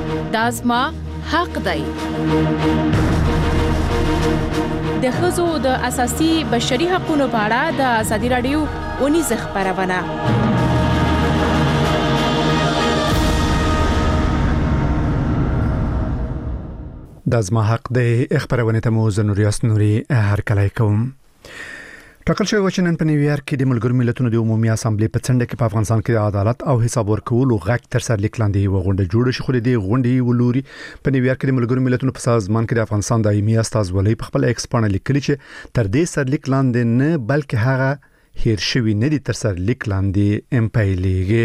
دا زما حق دی. د ښځو د اساسي بشري حقوقو په اړه د ازادي رادیو اونیزه خبرونه. دا زما حق دی. خبرونه ته مو زنوریاس نوري هر کله کوم. ټاکل شوی و چې نن په نیویارک کې د ملګرو ملتونو د عمومي اسامبلې په څنډه کې په افغانستان کې د عدالت او حساب ورکولو غږ تر سر لیک لاندې و غونډه جوړه شي. خو د دې غونډې ولوري په نیویارک کې د ملګرو ملتونو په سازمان کې د افغانستان دایمي استازولۍ په خپل ایکس باندې لیکلي چې تر دې سر لیک لاندې نه بلکې هغه هیر شوی نه دي تر سر لیک لاندې امپایلیږي.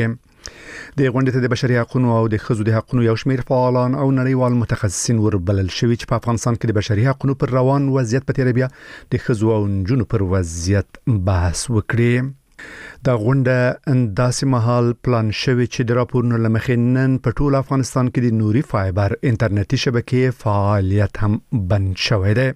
د غونډې ته د بشري حقوقو او د ښځو د حقوقو یو شمېر فعالان او نړیوال متخصصین وربلل شوي چې په افغانستان کې د بشري حقوقو پر روان وضعیت په تیر بیا د ښځو او نجونو پر وضعیت بحث وکړي. دا غونډه انداسې مهال پلان شوی چې د راپورونو لمخې نن په ټول افغانستان کې د نوري فایبر انټرنیټي شبکې فعالیت هم بند شوی دی.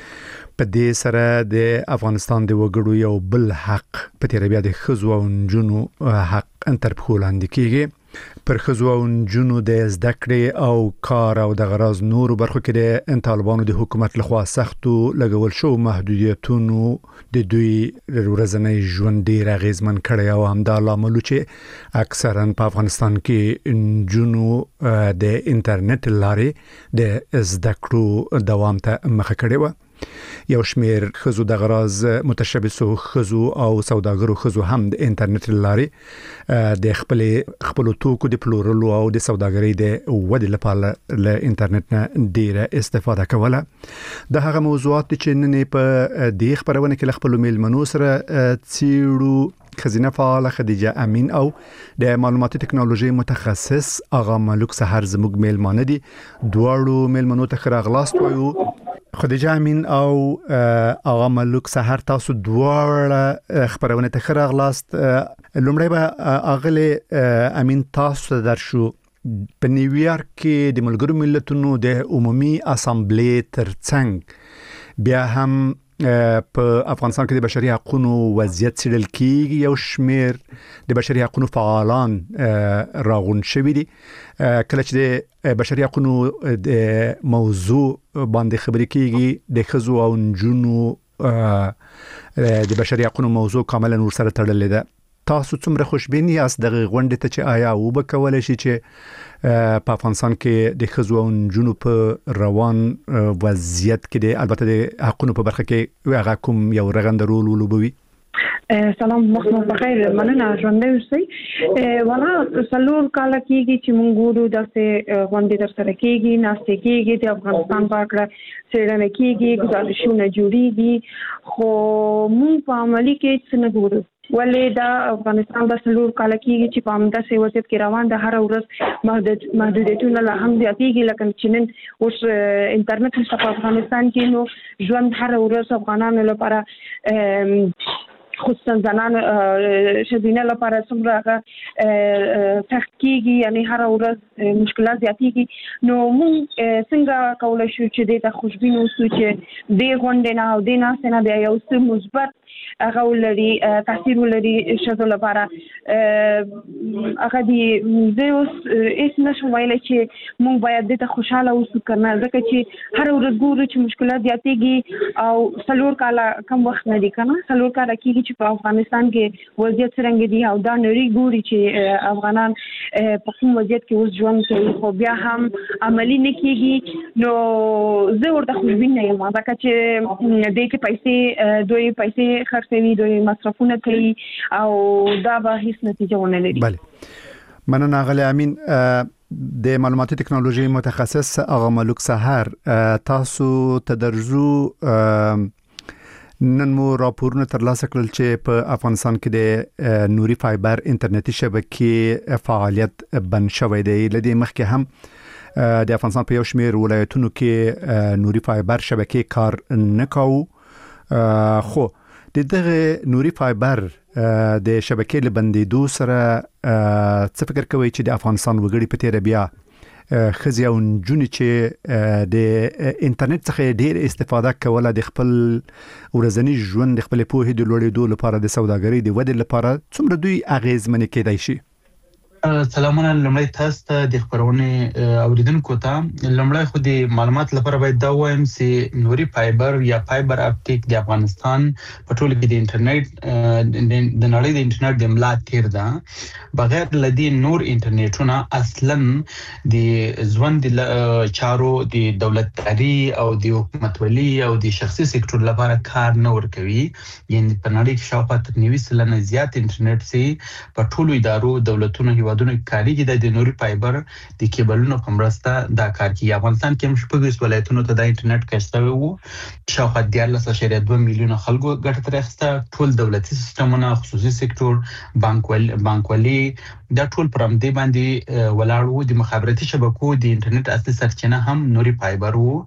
په دې سره د افغانستان د وګړو یو بل حق په تیر بیا د ښځو او نجونو حق تر پښو لاندې کیږي. پر ښځو او نجونو د زده کړې او کار او د غراض نورو برخو کې د طالبانو د حکومت لخوا سختو لګول شو محدودیتونو د دوی ورځنی ژوند ډیر اغیزمن کړی او همدا لامل چې اکثرا په افغانستان کې نجونو د انټرنیټ لارې د زده کړو دوام ته مخه کړې و. یو شمیر ښځو د غراض متشبثو ښځو او سوداګرو ښځو هم د انټرنیټ لارې د خپل توکو د پلورلو او د سوداګرۍ د ودې لپاره له انټرنیټ نه ډیره استفاده کوله. د هغه موضوعات چې نن په دې خبرونه کې خپل میلمنو سره څیړو خزینه فعال خدیجه امین او د معلوماتي ټکنالوژي متخصص آغا ملک سحر زموږ میلمانه دي. دواړو میلمنو ته راغلاست وایو. خدیجه امین او آغا ملک سحر تاسو دواړه خبرونه ته راغلاست. لومړی به اغله امین تاسو درشو په نیویارک کې د ملګرو ملتونو د عمومي اسامبلې ترڅنګ بیا هم په افغانستان کې د بشري حقوقو وضعیت څېړل کېږي. یو شمېر د بشري حقوقو فعالان راغون شوي دي. کله چې د بشري حقوقو د موضوع باندې خبرې کېږي د ښځو او نجونو د بشري حقوقو موضوع کاملا ورسره تړلې ده. تاسو څومره خوشبین یاست د غونډې ته چې آیا وبکولای شي چې په افغانستان کې د ښځو او نجونو په روان وضعیت کې د البته د حقوقو په برخه کې هغه کوم یو رغنده رول ولوبوي؟ سلام مخلص بخیر مننه ژوندۍ اوسئ. ولا څلور کال کېږي چې موږ ګورو داسې غونډې ترسره کېږي ناستې کېږي د افغانستان په اړه څېړنه کېږي ګزارشونه جوړېږي خو موږ په عملي کې څه نه ګورو. ولې دا افغانستان د څلور کال کېږي چې په همداسې وضعیت کې روان ده. هر ورځ محدودیتونه لا هم زیاتېږي لکه چې نن اوس انټرنیټ نشته په افغانستان کې نو ژوند هر ورځ افغانانو لپاره خصوصا زنان ښځینه لپاره څومره سخت کېږي یعنی هر ورځ مشکلات زیاتېږي. نو موږ څنګه کولی شو چې دې ته خوشبین اوسو چې دې غونډې نه او دې ناستې نه بیا یو څه مثبت هغه ولري تاثیر ولري ښځو لپاره. هغه دې زه اوس هېڅ نشم ویلی چې موږ باید دې ته خوشحاله اوسو که نه ځکه چې هر ورځ ګورو چې مشکلات زیاتېږي او څلور کاله کم وخت نه دي که نه څلور کاله کېږي چې په افغانستان کې وضعیت څرنګه دي او دا نړۍ ګوري چې افغانان په کوم وضعیت کې اوس ژوند کوي خو بیا هم عملي نه کېږي. نو زه ورته خوشبین نه یم ځکه چې دې کې دوی پیسې خرڅوي دوی مصرفونه کوي او دا به هیڅ نتیجه ونه لري. بله مننه غلی امین. د معلوماتي ټکنالوژي متخصص آغا ملک سحر تاسو تدرجو نن مو راپورونه ترلاسه کړل چې په افغانستان کې د نوري فایبر انټرنیټي شبکې فعالیت بند شوی دی. لدې مخکې هم د افغانستان په یو شمېر ولایتونو کې نوري فایبر شبکې کار نه کاوه. خو د دغه نوري فایبر د شبکې له بندېدو سره څه فکر کوي چې د افغانستان وګړي په تیر بیا ښځې او نجونې چې د انټرنیټ څخه ډېر استفاده کوله د خپل ورځني ژوند د خپل پوهې د لوړېدو لپاره د سوداګرۍ د ودې لپاره څومره دوی اغېزمنې کېدای شي؟ سلامونه لمړی تاسو ته د خبرونه اوریدونکو ته لمړی خو د معلومات لپاره باید دا وایم چې نوري فایبر یا فایبر اپټیک د افغانستان په ټوله کې د انټرنیټ د نړۍ د انټرنیټ د ملا تیر ده بغیر لدی نور انټرنیټونه اصلا د ژوند د چارو د دولتداري او د حکومتولي او د شخصي سکتور لپاره کار نه ورکوي یعنی په نړۍ کې شاوخوا 90% زیات انټرنیټ سي په ټولو ادارو دولتونو هیوادونو کاریږي د نوري فایبر د کیبلونو په مرسته دا کار کوي. افغانستان کې هم شپږ ولایتونو ته د انټرنیټ کشته وو شاوخوا 14.2 میلیونه خلکو ګټه ترې اخیسته. ټول دولتي سیستمونه خصوصي سکتور بانکوالي دا ټول پر همدې باندې ولاړ وو. د مخابراتي شبکو د انټرنیټ اصلي سرچینه هم نوري فایبر وو.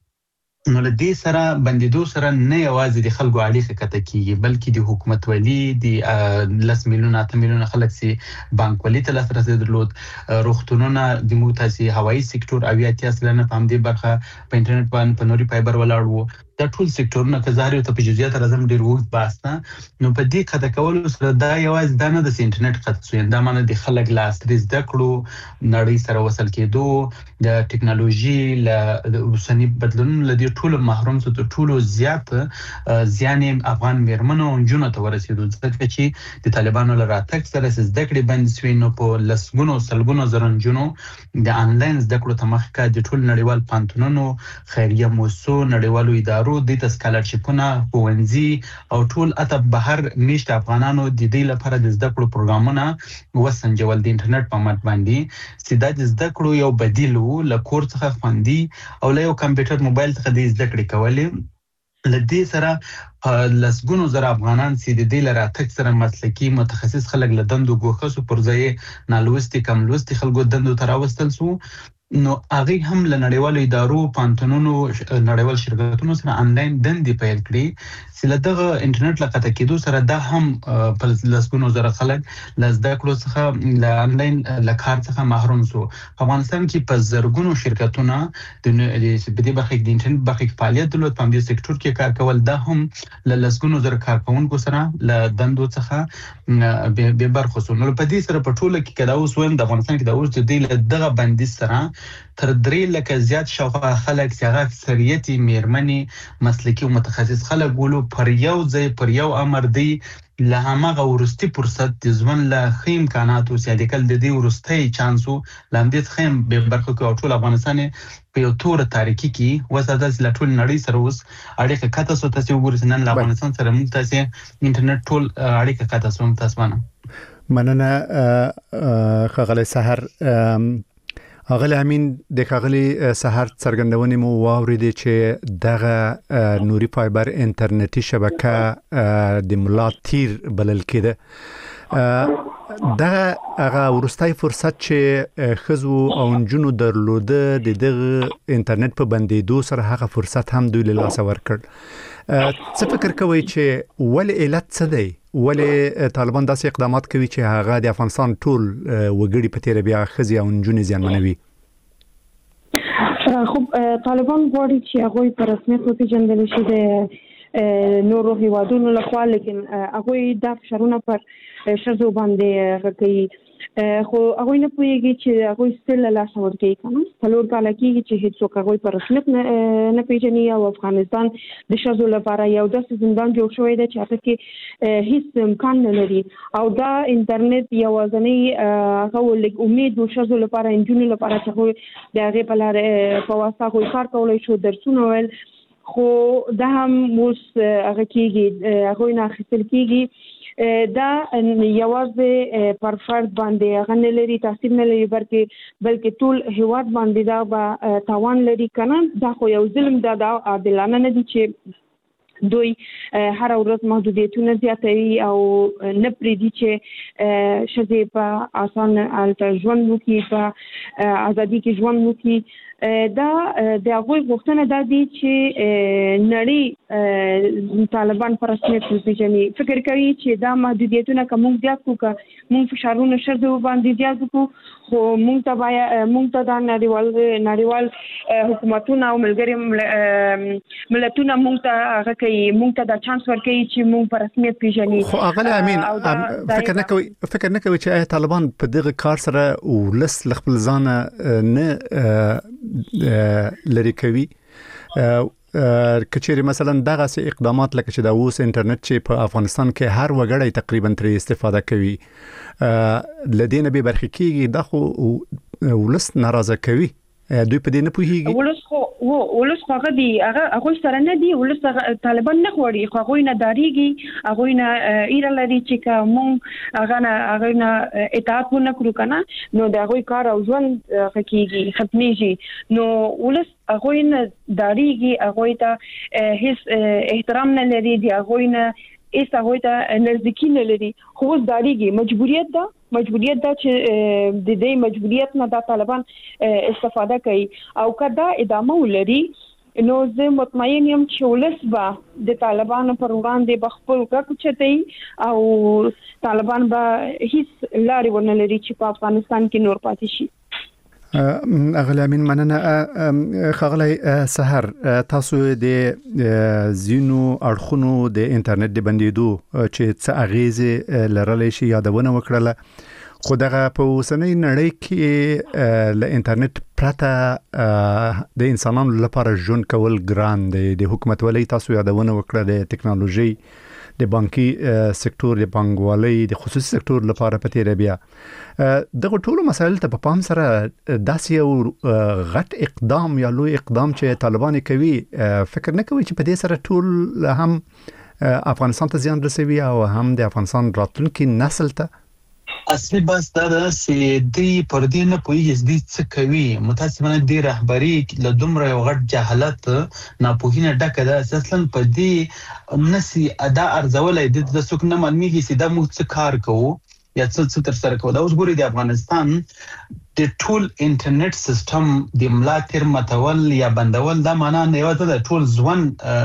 نو له دې سره بندیدو سره نه یوازې د خلکو اړیکه کته کیږي بلکې د حکومتولي د 10 میلیونه 8 میلیونه خلک سي بانکوالي ته لاسرسي درلود روغتونونه د موتاسي هوایي سکتور او 80% په همدې برخه په انټرنیټ باندې په نوري فایبر ولاړ وو. دا ټول سکتورونه که ظاهر ته په جزئیات راځم ډیر وخت باسته نو په دې کده کول سره دا یوازې دا نه د انټرنیټ خاصو دا معنی د خلک لاسرسي زده کړو نړۍ سره وصل کېدو د ټکنالوژي له اوسنی بدلونونو لدی ټول محروم څه ټول زیات زیان افغان میرمنو او جنونو ته ورسېدو ځکه چې د طالبانو له راتګ سره زده کړې بند شوې نو په لسګونو سلګونو زرنجونو د انلاین زده کړو ته مخکې د ټول نړیوال پانتونونو خیریه موسسو نړیوالو ادارو د سکالرشپونه پوونځي او ټول اته بهر میشت افغانانو د دې لپاره د زده کړو پروګرامونه وسنجول د انټرنیټ په مټ باندې سیده د زده کړو یو بدیل وو له کور څخه خوندي او له یو کمپیوټر موبایل څخه د زده کړې کولې لدې سره لسګونو زر افغانان چې د دې لراتک سره مسلکی متخصص خلک لدندو ګوښه پر ځای نالوستي کم لوستي خلکو دندو تراوستل سو نو هغه هم له نړیوالو ادارو پانتونونو نړیوال شرکتونو سره انلاین دندې پیل کړې چې له دغه انټرنیټ لقطه کېدو سره دا هم په لسګونو زره خلک له زده کړو څخه له انلاین له کار څخه محروم سو. افغانستان کې په زرګونو شرکتونه د دې برخه د انټرنیټ برخه فعالیت درلود په دې سکتور کې کار کول دا هم له لسګونو زره کارکونکو سره له دندو څخه به برخه سو. نو په دې سره په ټوله کې کدا اوس ویم د افغانستان کې دا اوس د دې دغه بندیز سره تر 3 لکه زیات شاوخوا خلک چې هغه اکثریت میرمنې مسلکی او متخصص خلک ولو پر یو ځای پر یو امر دی له هغه ورستي فرصت د ژوند له خیم امکاناتو سیادي کول د دې ورستي چانسو لاندې خیم به برخه کې ټول افغانستان په یو تور تاریخي کې وساده ز ټول نړۍ سره اوس اړیکه کته سو تاسو وګورئ نن افغانستان سره موږ تاسو انټرنیټ ټول اړیکه کته سو تاسو مننه خغلی سحر اغلی امین د خغلی سحر څرګندونې مو واوریدې چې دغه نوري فایبر انټرنیټي شبکه د ملا تیر بلل کېده دغه هغه ورستای فرصت چې خزو او جنونو درلوده د دغه انټرنیټ په بندیدو سره هغه فرصت هم دوی له لاس ورکړ. څه فکر کوي چې ول علت څه دی ولې طالبان داسې اقدامات کوي چې هغه د افغانستان ټول وګړي په تیر بیا خزي او جنونو زیانمنوي؟ خب طالبان غواړي چې هغه په رسمیت وپیژندل شي د نورو هیوادونو لخوا لیکن هغه د فشارونو پر شذو باندې کوي خو هغه نه پوهیږي چې هغه ستل لا څور کوي کنه څلور کال کېږي چې هیڅوک هغه په رسمیت نه پیژني او افغانستان د شذو لپاره یو داسې زندان جوړ شوی دی چې هغه کې هیڅ امکان نه لري او دا انټرنیټ یوازنی هغه لږ امید د شذو لپاره انجونو لپاره چې د هغه په لاره په واسطه کار کولای شو درسونه ول خو دا هم اوس هغه کېږي هغه نه خپل کېږي دا یوازې پر فرد باندې هغه نه لري تاثیر نه لري بلکې ټول هیواد باندې دا به تاوان لري کنه دا خو یو ظلم دا عادلانه نه دي چې دوی هر ورځ محدودیتونه زیاتوي او نه پریدي چې شذې په آسان حالت ژوند وکړي په ازادي کې ژوند وکړي دا د هغوی غوښتنه دا دي چې نړۍ طالبان پر رسمیت وپیژني فکر کوي چې دا محدودیتونه کوم زیات کو موږ فشارونه شرط باندې زیات کو خو موږ ته دا نړیوال حکومتونه او ملګری ملتونه موږ ته هغه کوي کوي مونږ ته دا چانس ورکوي چې مونږ په رسمیت پیژني. خو هغه امین فکر نه کوي چې طالبان په دغه کار سره ولس خپل ځان نه لري کوي کچېری مثلا دغه سي اقدامات لکه چې د اوس انټرنیټ چې په افغانستان کې هر وګړی تقریبا ترې استفاده کوي لدینه به برخه کیږي د خو ولس ناراضه کوي دوی په دې نه پوهیږي. ولس خو هغه سره نه دی ولس طالبان نه غواړي خو هغه نه داریږي هغه نه ایره لري چې کوم هغه نه اطاعت ونکړو کنه نو د هغه کار او ځوان حقيقي ختميږي نو ولس هغه نه داریږي هغه ته هیڅ احترام نه لري دی هغه نه ایسا هوی ته نزدیکی نه لري خو داریږي مجبوریت ده چې د دې مجبوریت نه د طالبان استفاده کوي او کدا ادامه ولري نو زه مطمئن یم چې ولس به د طالبانو پر وړاندې بخپل غږ چتي او طالبان به هیڅ لاري ونه لري چې په افغانستان کې نور پاتې شي. اغلی امین مننه خغلی سحر تاسو د زینو اړخونو د انټرنیټ د بندیدو چې څه اغیزه لرلې شي یادونه وکړه خو دغه په اوسنۍ نړۍ کې له انټرنیټ پرته د انسانانو لپاره ژوند کول ګران دی د حکومت ولې تاسو یادونه وکړه د ټکنالوژي د بانکي سکتور د بانګوالۍ د خصوصي سکتور لپاره په تیر بیا دغه ټولو مسایل ته په پام سره داسې یو غټ اقدام یا لوی اقدام چې طالبان کوي فکر نه کوي چې په دې سره ټول هم افغانستان ته زیان رسوي او هم د افغانستان راتلونکي نسل ته اصلي بس دا چې دی پر دې نه پوهیږي چې څه کوي متاسفانه دی رهبری له دومره یو غټ جهالت ناپوهینه ډکه ده اصلا په دې نسی ادا ارزولای د څوک نه معلومیږي چې دا موږ څه کار کوو یا څه تر سره کوو دا اوس ګوري د افغانستان د ټول انټرنیټ سیستم د ملا تیر متول یا بندول دا معنا نه یو د ټول ځوان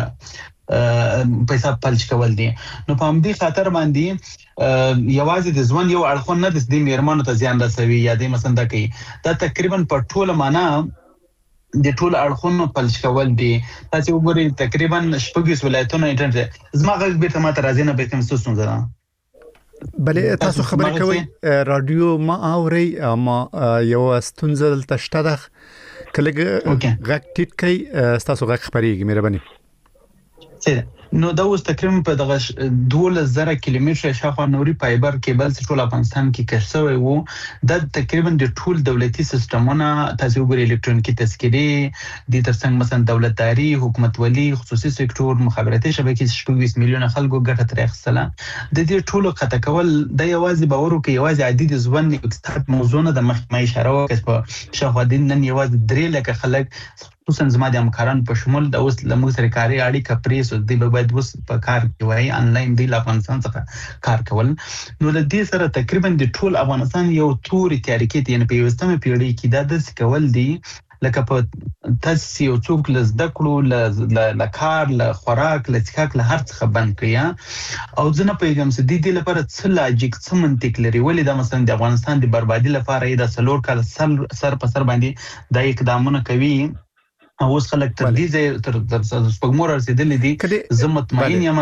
پیسې پلچ کول دي نو په همدې خاطر باندې یوازې د ځوان یو اړخون نه د دې میرمنو ته زیان رسوي یا د مثلا دا کوي دا تقریبا په ټول معنا د ټول اړخونو پلچ کول دي تاسو وګورئ تقریبا شپږ ولایتونو انټرنیټ زما غږ به ته ماته راځي نه به کوم څه څه بلې تاسو خبرې کوي رادیو ما اوري ما یو ستونزه تشته ده کله غږ ټیټ کوي تاسو غږ خبرېږي مهرباني نو دا اوس تقریبا په دغه 12000 کیلومتره شاوخوا نوري فایبر کیبل ټول افغانستان کې کشسوي وو د تقریبا د ټول دولتي سیستمونه تاسو وګورئ الکترونیکي تذکرې د ترڅنګ مثلا دولتداري حکومت ولي خصوصي سکتور مخابراتي شبکې 20 میلیون خلکو ګټه ترې اخیستله د دې ټولو خطا کول د یوازې باور او کې یوازې عادي د ځوان اقتصاد موضوع نه د مخکمه اشاره وکړه په شاوخوا د نن یوازې 3 لک خلک خصوصا زما د همکارانو په شمول د اوس لمغ سره کاري اړیکه پریس د باید وس په کار کوي انلاین دی افغانستان څخه کار کول نو د دې سره تقریبا د ټول افغانستان یو توري تاریخي دی په یوستمه پیړۍ کې د کول دی لکه په تاسو یو څوک لزده کړو ل کار ل خوراک ل څښاک ل هر څه بند کړیا او ځنه پیغام سدي دی لپاره څه لاجیک څه منطق لري ولې دا مثلا د افغانستان د بربادي لپاره د سلور کال سر په سر باندې د اقدامونه کوي اوس خلک تر دې تر سپګمور رسیدلې دي زه مطمئن یم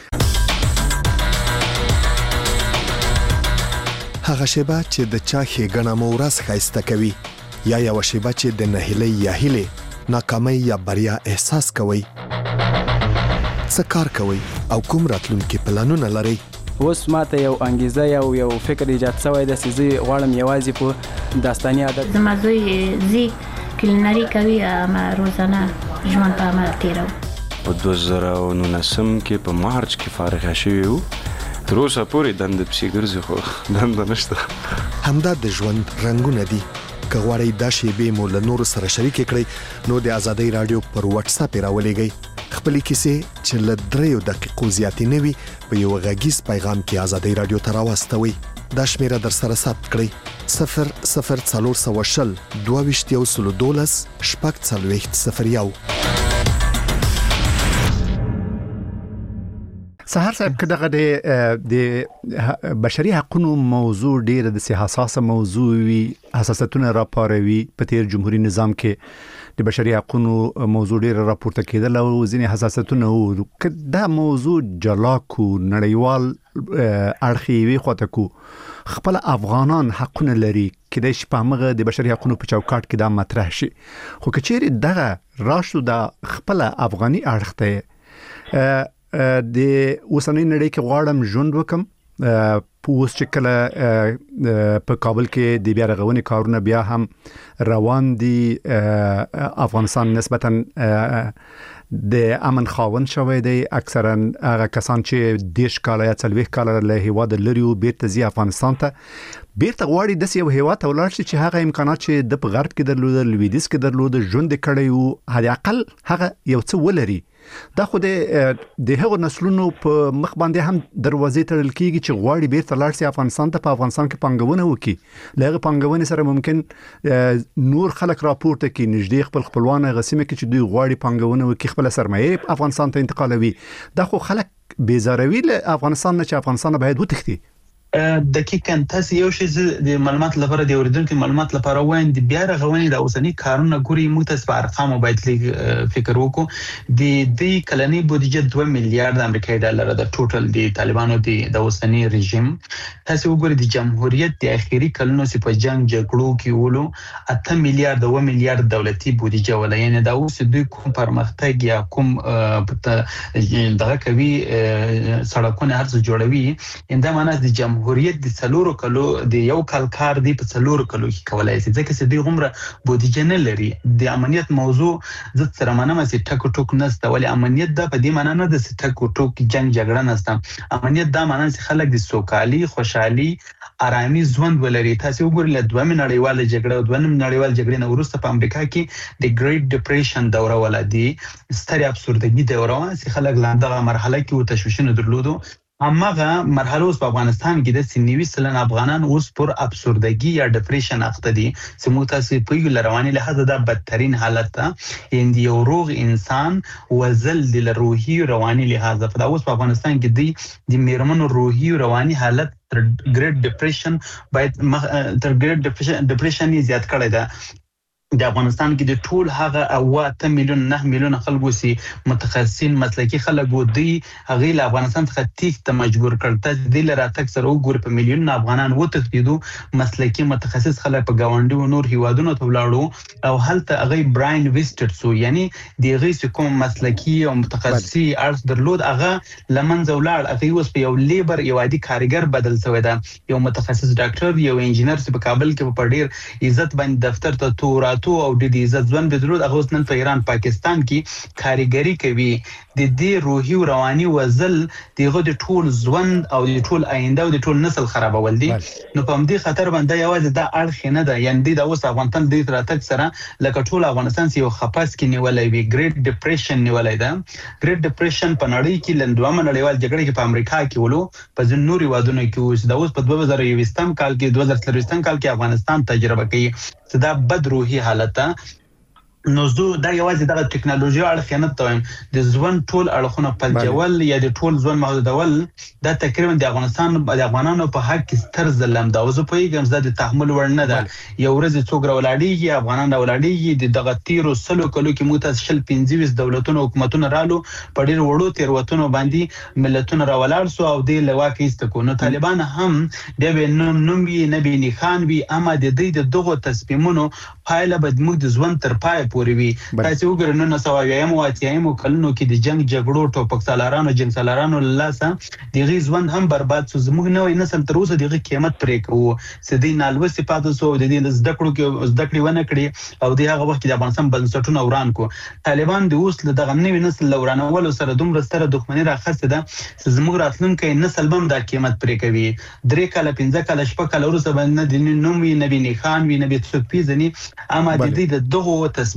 هغه شیبه چې د چا ښېګڼه مو ورځ ښایسته کوي یا یو شیبه چې د نهیلۍ یا هیلې ناکامۍ یا بریا احساس کوي څه کار کوي او کوم راتلونکي پلانونه لري اوس ماته یو انګیزه یو فکر ایجاد شوی د سيزي غواړم یوازې په داستاني عادت زما زوی کلینری کوي ما روزانه ژوند په عمل تیرو په 2019 کې په مارچ کې فارغ شوی وو تر اوسه پورې دند پسې ګرځي خو دند نشته همدا د ژوند رنگونه دي که غواړئ دا شیبې مو له نورو سره شریک کړئ نو د ازادۍ رادیو پر واتس اپ راولېږئ خپلې کیسې چې له 3 دقیقو زیاتې نه وي په یو غږیز پیغام کې ازادۍ رادیو ته راواستوئ دا شمیره در سره ثبت کړئ 00420 22 01 سهار صاحب کداغه د بشري حقوقو موضوع ډیره د حساسه موضوع وی حساسیتونه راپاروي په تیر جمهوریت نظام کې د بشري حقوقو موضوع ډیره راپورته کېدل او ځینې حساسیتونه وو کدا موضوع جلا کو نړیوال اړخي وی خوته کو خپل افغانان حقونه لري کله چې په مغه د بشري حقوقو په چوکاټ کې دا مطرح شي خو کچېری دغه راشو د خپل افغاني اړخته د اوسنۍ نړۍ کې غواړم ژوند وکم پوس چې کله په کابل کې د بیا رغونې کارونه بیا هم روان دي افغانستان نسبتاً د امن خاوند شوی دی اکثرا هغه کسان چې دیش کال یا 40 کال له هیواد لري او بیرته ځي افغانستان ته بیرته غواړي د یو هیواد ولر چې هغه امکانات چې د غرب کې درلود لویدیس کې درلود ژوند کړي او هدا اقل هغه یو څه ولري دا خو د هغو نسلونو په مخ باندې هم دروازې تړل کیږي چې غواړي بیرته لاړ شي افغانستان ته په افغانستان کې پنګونه وکړي لغه پنګونه سره ممکن نور خلک راپورته کې نږدې خپلوان غسیمه کې چې دوی غواړي پنګونه وکړي خپل سرمایه افغانستان ته انتقالوي دا خو خلک بیزاروي له افغانستان نه چې افغانستان باید وتښتي دقیقاً تاسو یو شی د معلومات لپاره د اوریدونکو معلومات لپاره وایم د بیا رغونې د اوسنی کارونه ګوري متاسف ارقام باید فکر وکړو د دې کلنی بودیجه 2 میلیارډ امریکایي ډالر د ټوټل د طالبانو د اوسنی رژیم تاسو وګورئ د جمهوریت د اخیری کلونو په جنگ جګړو کې ولو 8 میلیارډ 2 میلیارډ دولتي بودیجه ولا یعنی دا اوس دوی کوم پرمختګ یا کوم دغه کوي سړکونه هرڅه جوړوي انده معنی د جمهوریت د څلورو کلو د یو کال کار دی په څلورو کلو کې کولای شي ځکه چې دوی عمره بودیجه نه لري د امنیت موضوع زه سره منم چې ټکو ټوک نسته ولی امنیت دا په دې معنی نه د ټکو ټوک جنگ جګړه نسته امنیت دا معنی چې خلک د سوکالي خوشحالي آرامي ژوند ولري تاسو وګورئ له دوه نړیواله جګړه او دوه نړیواله جګړې نه وروسته په امریکا کې د ګریټ ډیپریشن دوره ولادي ستړي ابسوردګي دوره چې خلک لاندغه مرحله کې و تشویشونه درلودو همغه مرحله اوس په افغانستان کې د 90% افغانان اوس پر ابسوردګي یا ډیپریشن اخته دي چې متاسف په یو رواني لحاظ دا بدترین حالت ته اند یو روغ انسان وزل د روحي رواني لحاظ په اوس په افغانستان کې د میرمنو روحي رواني حالت تر ګریټ ډیپریشن باید تر ګریټ ډیپریشن یې زیات کړی دی د افغانستان کې د ټول هغه 8 میلیون 9 میلیون خلکو سي متخصصین مسلکي خلک وو دی هغه له افغانستان څخه تیښته مجبور کړ ته د لراتک سره وګور په میلیون افغانان وتښتیدو مسلکي متخصص خلک په گاونډي او نور هیوادونو ته ولاړو او هلته هغه براین ویسټر سو یعنی د غي کوم مسلکي او متخصصي ارز درلود هغه لمنځه ولاړ هغه اوس په یو لیبر یو عادي کارګر بدل شوی دا یو متخصص ډاکټر یو انجینر چې په کابل کې په ډیر عزت باندې دفتر ته تورات او د دې عزت ځوان بدرود هغه نن په ایران پاکستان کې کاریګری کوي د دې روحي او رواني وزل دغه د ټول ژوند او د ټول آینده او د ټول نسل خرابول دي نو په دې خطر باندې یوازې دا اړخ نه ده یعنی د اوس افغانستان د تراتک سره لکه ټول افغانستان یو خپاس کې نیولای وي ګریټ ډیپریشن نیولای ده ګریټ ډیپریشن په نړۍ کې لندوامه نړیوال جګړه کې په امریکا کې ولو په ځنوري وادونو کې اوس د اوس په 2020 کال کې 2023 کال کې افغانستان تجربه کوي دا بد روحي حالت نو زه دا یوازې د ټکنالوژي اړه نه تویم د ژوند ټول اړخونه پلجول یا د ټول ژوند محدودول دا تقریبا د افغانستان د افغانانو په حق کې ستر ظلم دا اوس په یوه ځد د تحمل ور نه ده یو ورځ څوک راولاړيږي افغانان راولاړيږي د دغه تیرو سلو کلو کې متشل 15 دولتونو حکومتونو رالو په ډیر وړو تیروتونو باندې ملتونو راولاړ سو او د لواکې استکو نو طالبان هم د نوم یې نبی نخان وی اما د دې دغه تصمیمونو پایله بد موږ د ژوند تر پای پورې وي تاسو وګورئ نو سوایم او اتیایم کلونو کې د جنگ جګړو ټوپک سالارانو جنگ سالارانو لاسه دغه ژوند هم برباد سو زموږ نوې نسل تر اوسه دغه قیمت پرې کوو سدي نالو صفات سو د دې زده کړې ونه کړې او دغه وخت د افغانستان بنسټونه وران کو طالبان د اوس دغه نوې نسل ورانول سره دومره ستره دښمنی راخسته ده زموږ راتلونکي نسل هم د قیمت پرې کوي 3 کاله 15 کاله شپه کاله ورسره باندې د نومي نبی نخان وی نبی څوک پیژني اما د دې دغه تصمیم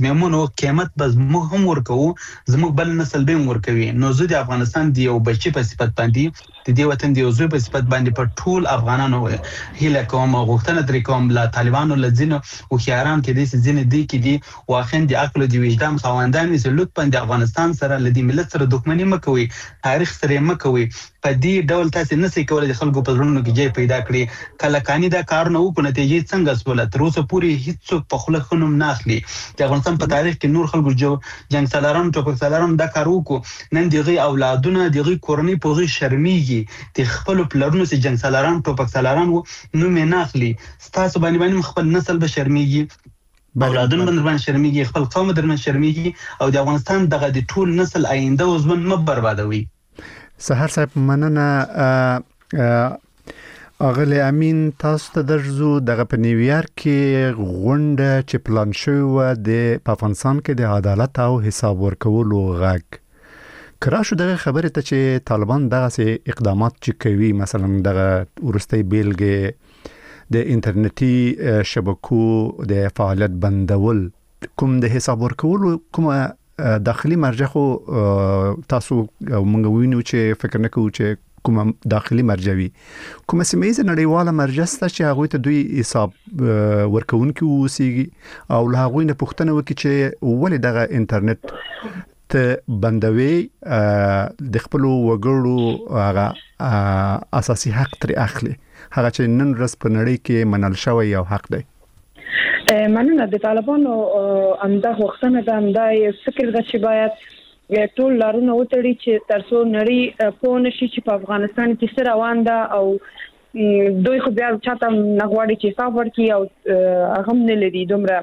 تصمیمونو قیمت به موږ هم ورکوو، زموږ بل نسل به هم ورکوي. نو زه د افغانستان د یو بچي په صفت باندې، د دې وطن د یو زوی په صفت باندې په ټول افغانانو هیله کوم، غوښتنه ترې کوم له طالبانو له ځینو هوښیاران کې دې ځینې دی کې دي واقعا د عقل او د وجدان خاوندان وي چې لطفا د افغانستان سره له دې ملت سره دښمني مه کوئ، تاریخ سره مه کوئ. په دې ډول تاسو نسئ کولی د خلکو په زړونو کې ځای پیدا کړي. کلکاني دا کارونه وکړو، نتیجې څنګه سوله؟ تر اوسه پورې هیڅوک په خوله ښه نوم نه اخلي. د افغانستان په تاریخ کې نور خلکو جنګ سالارانو ټوپک سالارانو دا کار وکړو، نن د هغوی اولادونه د هغوی کورنۍ په هغوی شرمېږي، د خپلو پلرونو چې جنګ سالاران ټوپک سالاران وو نوم یې نه اخلي. ستاسو باندې خپل نسل به شرمېږي، اولادونه به در باندې شرمېږي، خپل قوم به در باندې شرمېږي، او د افغانستان دغه د ټول نسل آینده او ژوند مه بربادوي. سحر صاحب مننه. اغلی امین تاسو ته درځو دغه په نیویارک کې غونډه چې پلان شوی و د افغانستان کې د عدالت او حساب ورکولو غږ کراشو دغه خبره ته چې طالبان دغه اقدامات چې کوي، مثلا دغه ورستۍ بیلګې د انټرنیټي شبکو د فعالیت بندول، کوم د حساب ورکولو کومه داخلي مرجع خو تاسو موږ وینو چې فکر نه کوو چې کومه داخلي مرجع وي، کومه سیمه نړیواله مرجع ست چې هغه ته دوی حساب ورکوونکي ووسیږي او له هغه نه پوښتنه وکړي چې ولې دغه انټرنیټ ته بندوي، د خپل وګړو هغه اساسي حق تر اخلي، هغه چې نن ورځ په نړۍ کې منل شوی یو حق دی. مننه. د طالبانو امدا غوښتنه ده، امدا فکر ده چې باید ټول لارونه وتړي چې ترڅو نړۍ پوه نشي چې په افغانستان کې څه روان ده، او دوی خو بیا چاته نه غواړي چې حساب ورکړي او هغه هم نه لري دومره،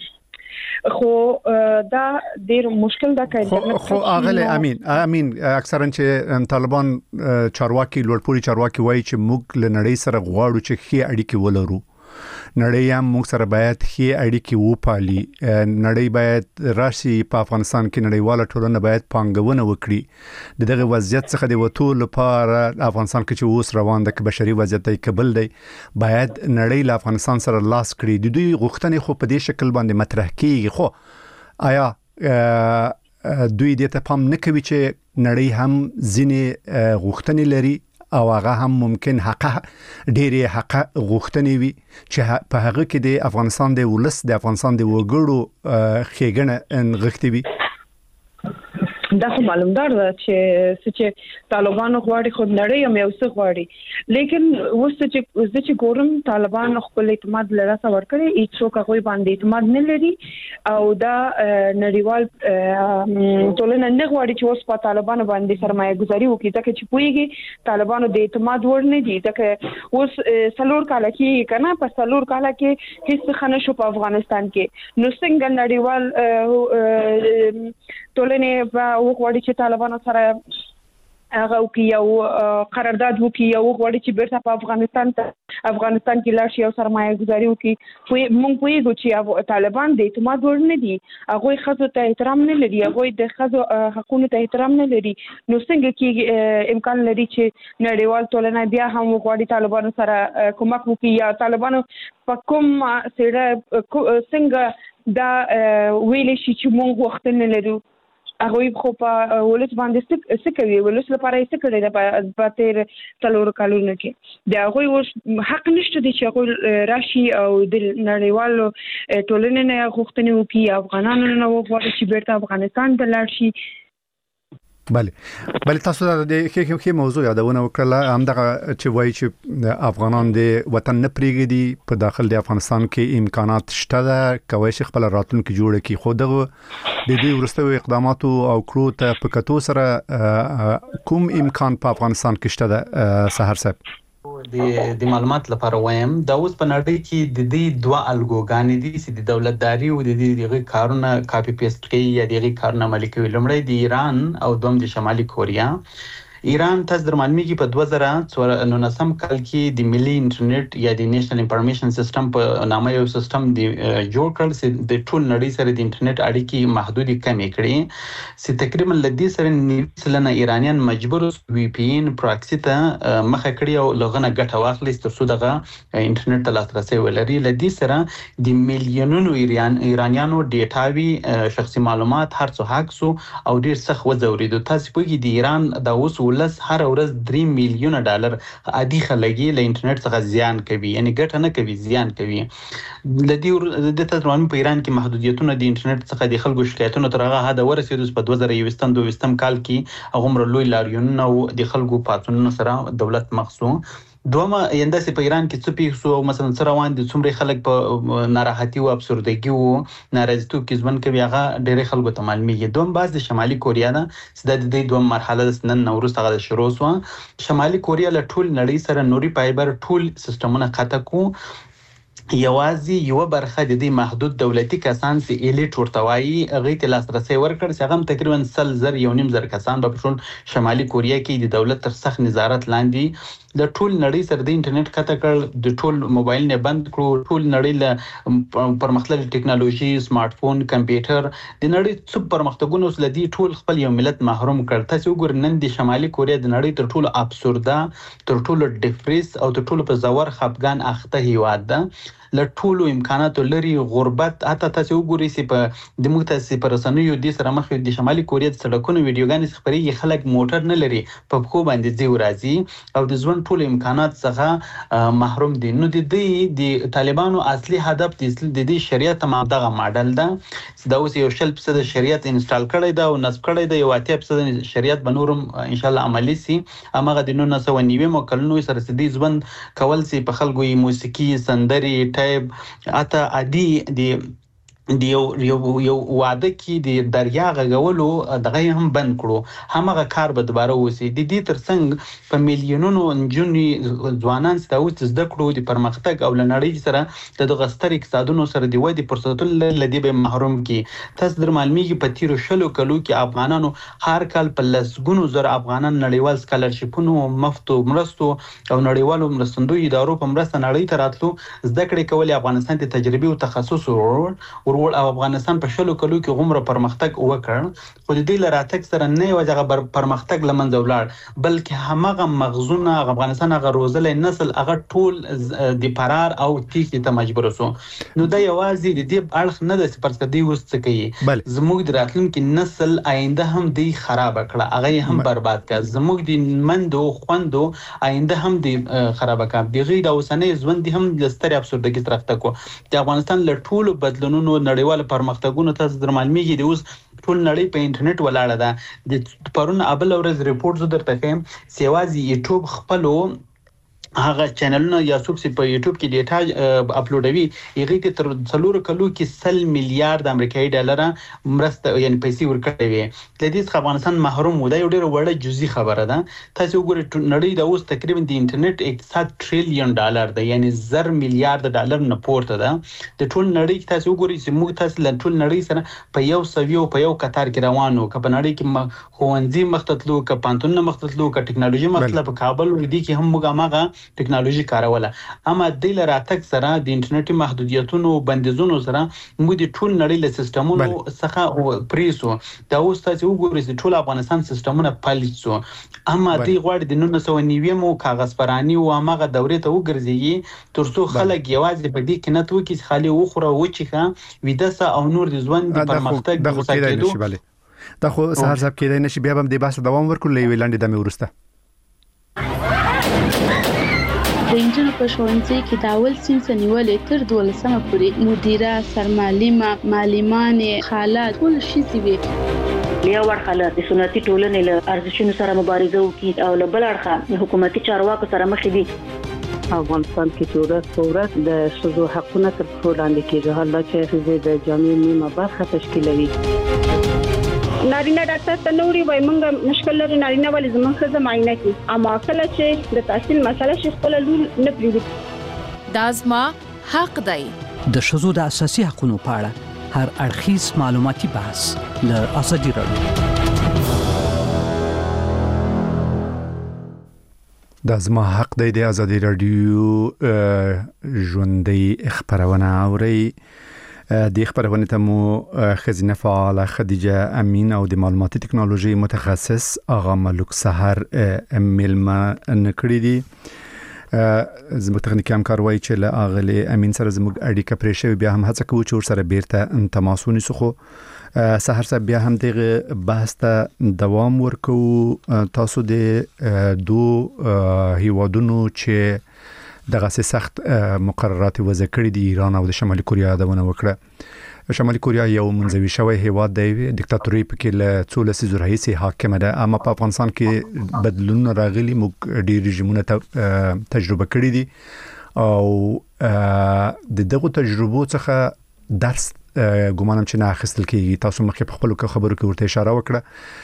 خو دا ډیر مشکل ده. خو اغلی امین اکثرا چې طالبان چارواکي لوړپوړي چارواکي وایي چې موږ له نړۍ سره غواړو چې ښې اړیکې ولرو، نړۍ هم موږ سره باید ښې اړیکې وپالي، نړۍ باید راشي په افغانستان کې نړیواله ټولنه باید پانګونه وکړي د دغه وضعیت څخه د وټو لپاره. افغانستان کې چې اوس روان د بشري وضعیت قبل دی، باید نړۍ له افغانستان سره لاس کړي. د دوی غوښتنې خو په دې شکل باندې مطرح کیږي، خو آیا دوی دې ته پام نه کوي چې نړۍ هم ځینې غوښتنې لري او هغه هم ممکن ډېرې حق غوښتنې وي چې په هغه کې د افغانستان د ولس د افغانستان د وګړو ښېګڼه نغښتې وي؟ دا خو معلومدار ده چې طالبانو غواړي خو نړۍ هم یو څه غواړي، لیکن اوس چې ګورم طالبان خپل اعتماد له لاسه ورکړي، هیڅوک هغوی باندې اعتماد نه لري، او دا نړیوال ټولنه نه غواړي چې اوس په طالبانو باندې سرمایه گذاري وکړي، ځکه چې پوهیږي طالبانو د اعتماد وړ نه دي. ځکه اوس 4 کال کې کنه په 4 کال کې هیڅ خنه شو په افغانستان کې، نو څنګه نړیوال ټولنه وغواړي چې طالبانو سره هغه وکړي، یو قرارداد وکړي، یو وغواړي چې بیرته په افغانستان کې لاړ شي او سرمایه گذاري وکړي. موږ پوهیږو چې طالبان د اعتماد وړ نه دي، هغوی ښځو ته احترام نه لري، هغوی د ښځو حقونو ته احترام نه لري، نو څنګه کې امکان لري چې نړیوال ټولنه بیا هم وغواړي طالبانو سره کومک وکړي، یا طالبانو په کوم سره څنګه دا ویلی شي چې موږ غوښتنه لرو. هغوی خو په ولس باندې څه کوي، ولس لپاره یې څه کړی ده په تیر 4 کالونو کې؟ د هغوی اوس حق نشته دی چې هغوی راشي او د نړیوالو ټولنې نه غوښتنې وکړي، افغانانو نه وغواړي چې بیرته افغانستان ته لاړ شي. بله تاسو د کې موضوع یادونه وکړه، همدغه چې وایي چې افغانان د وطن نه پرېږدي، په داخل د افغانستان کې امکانات شته ده، کوي چې خپل راتلونکي جوړ کړي، خو دغه د دوی وروستیو اقداماتو او کړو ته په کتو سره کوم امکان په افغانستان کې شته ده؟ سحر صاحب د معلومات لپاره وایم، دا اوس په نړۍ کې د دې 2 الګوګانې دي چې د دولتداري او د دې کارونه کاپی پیسټ کوي یا دغه کارونه عملي کوي. لومړی د ایران او دوم د شمالي کوریا. ایران تاسو درمانمیږي په 2019 کال کې د ملي انټرنیټ یا د نېشنل انفارمیشن سیستم په نامه یو سیستم دی جوړ کړ چې د ټول نړۍ سره د انټرنیټ اړیکې محدودې کمې کړې چې تقریبا لدې سره 90% ایرانیان مجبور وي پی ان پراکسی ته مخه کړی او لغنه ګټه واخلي ترڅو دغه انټرنیټ ته لاسرسي ولري. لدې سره د میلیونونو ایرانیانو ډیټاوي شخصي معلومات هر څه هاک سو او ډیر سخت وځوریدو. تاسو پوهیږئ د ایران د اوس ولس هر ورځ $3 میلیونه عادي خلګي له انټرنیټ څخه زیان کوي، یعنی ګټه نه کوي زیان کوي. د تطبیقونو په ایران کې محدودیتونه د انټرنیټ څخه د خلکو شکایتونو تر هغه حد ورسېدو په 2022 کال کې هغه لوی لاریونونه او د خلکو پاتونونو سره دولت مخسو. دومره یندسې په ایران کې څه پیښ سو، مثلا سره روان دي څومره خلک په ناراحتي او افسردګي او ناراضیتوب کې ژوند کوي هغه ډېر خلکو ته معلومیږي. دوم باز د شمالي کوریا نه چې د دې دوم مرحله د نن نوروز څخه شروع شو. شمالي کوریا له ټول نړۍ سره نوري فایبر ټول سیستمونه قطع کو، یوازې یو برخه د دې محدود دولتي کسان چې الیټ ورته وایي هغه ته لاسرسي ورکړ چې هغه تقریبا 100,000 کسان په ټول شمالي کوریا کې د دولت تر سخت نظارت لاندې د ټول نړۍ سره د انټرنیټ قطع کړ، د ټول موبایل نه بند کړو، ټول نړۍ له پرمختللې ټکنالوژي سمارټ فون کمپیوټر د نړۍ څو پرمختګونو سره دی ټول خپل یو ملت محروم کړ. تاسو وګورئ نن د شمالي کوریا د نړۍ تر ټولو ابسورده تر ټولو ډیپریس او تر ټولو په زور خپګان اخته هیواد ده. له ټولو امکاناتو لري غربت حتی تاسو وګورئ چې په د مختلفو پرسنوي د سره مخ د شمالي کوریا د سړکونو ویډیوګانې خبري خلک موټر نه لري په خو باندې ځي ورازي او د ژوند ټول امکانات څخه محروم دي. نو د طالبانو اصلي هدف د دې شریعت دغه ماډل ده چې دا اوس یو 100% شریعت انسټال کړی دا او نصب کړی دا یو 80% شریعت بنورم ان شاء الله عملی سي. امغه د 1990 کلونو سره سدي ژوند کول سي په خلکو موسیقي سندري اته عادي دی یو واده کې د دریا غغولو دغه هم بند کړو، همغه کار به دوباره وسی. د دې ترڅنګ په میلیونونو نجونې ځوانان ستاسو زده کړو د پرمختګ او لنړۍ سره د غستر اقتصادونو سره دی ودی فرصتونه لدی به محروم کی. تاسو در معلومیږي په تیرو شلو کلو کې افغانانو هر کال په لسګونو زر افغانان نړیوال سکالرشپونو مفتو مرستو او نړیوالو مرستندوی ادارو په مرسته نړۍ ته راتلو زده کړې کولې. افغانستان ته تجربه او تخصص ورول او افغانستان په شلو کلو کې غومره پرمختګ وکړ، خو د دې لراتک سره نه یو ځای پرمختګ لمنځه ولاړ بلکې همغه مغزونه افغانستان هغه روزلې نسل هغه ټول د فرار او تیښتې ته مجبور شو. نو دا یوازې د دې اړخ نه د سپارښت دی وس څه کوي زموږ د راتلونکي نسل آینده هم دی خراب کړه، هغه هم برباد کړ، زموږ د مندو خوندو آینده هم دی خراب کړ. دغه د اوسنۍ ژوند هم لستر ابسوردګي طرف ته کو. د افغانستان له ټولو بدلونونو نړیوال پرمختګونو تاسو درمالمیږي د اوس ټول نړۍ په انټرنیټ ولاړه ده. د پرون ابل ورځ ریپورت درته کوم سیوازي یوټیوب خپلو هغه چینلونه یا څوک چې په یوټیوب کې ډیټا اپلوډوي هغه ته تر 4 کلو کې 100 میلیارډ امریکایي ډالر مرسته یعنی پیسې ورکړي وي. د دې څخه افغانستان محروم و. دا یو ډېر وړه جزئی خبره ده. تاسو وګورئ نړۍ د اوس تقریبا د انټرنیټ اقتصاد $1 ټریلیون دی، یعنی 1,000 میلیارډ ډالر نه پورته ده. د ټول نړۍ کې تاسو وګورئ چې موږ تاسو له ټول نړۍ سره په یو سویو په یو قطار کې روانو، که په نړۍ کې خوندزي مختتلو، که پانتون مختتلو، که ټکنالوژي مختله په کابل ورډي کې هم موږ هغه ټکنالوژي کاروله. اما د لراتک سره د انټرنیټي محدودیتونو بندیزونو سره موږ د ټول نړۍ له سیستمونو څخه پریسو. دا اوس تاسو وګورئ چې ټول افغانستان سیستمونه فلج شو. اما د غوړ د 1990 کاغذ پرانی او هغه دورې ته وګرځي ترڅو خلک یوازې په دې کې نه توکي خالي وخوره و چې ویدسه او نور د ژوند د پرمختګ د وسایلو دا خو سهار صاحب کېدای نشي بیا هم د بحث دوام ورکول لوي لاندې د مې ورسته د انجن په ښوونځي کې د اول صنف نیولې تر 12مه پورې مدیره، سرمعلمه، معلمانې، خاله ټول شي وي. یو ورخاله د سنتي ټولنې له ارزښتونو سره مبارزه وکړي او له بل اړخه حکومتي چارواکو سره مخ دي. افغانستان کې ورځ د ښځو حقونه تر پښو لاندې کېږي، حالانکه چې د جامعې نیمه برخه تشکیلوي. نارینه ډاکټر ته نوري وای مونږ مشکل لري نارینه ولې زمونږ ښځه معاینه کوي، اما کله چې د تحصیل مسله شي خپل لور نه پریږدي. دا زما حق دی. د ښځو د اساسي حقوقو په اړه هر اړخیز معلوماتي بحث له ازادي راډیو. د زما حق دی د ازادي رادیو ژوندۍ خبرونه اوري د خبرونه ته مو خزینه فعال خدیجه امین او د معلوماتي ټکنالوژي متخصص آغا ملک سحر ملما نکړی دي زموږ تخنیکی همکار وایي چې له اغلی امین سره زموږ اړیکه پرې شوې بیا هم هڅه کوو چې ورسره بیرته تماس ونیسو خو سحر صاحب بیا هم دغه بحث ته دوام ورکوو تاسو د دوه هیوادونو چې دغه سخت مقررات وضع کړي دي ایران او د شمالي کوریا یادونه وکړه شمالي کوریا یو منځوي شوی هیواد دی دیکتاتوري پکې له څو لسیزو راهیسې حاکمه ده اما په افغانستان کې بدلون راغلي موږ ډېر رژیمونه تجربه کړي دي او د دغه تجربو څخه درس ګومانم چې نه اخیستل کېږي تاسو مخکې په خپلو خبرو کې ورته اشاره وکړه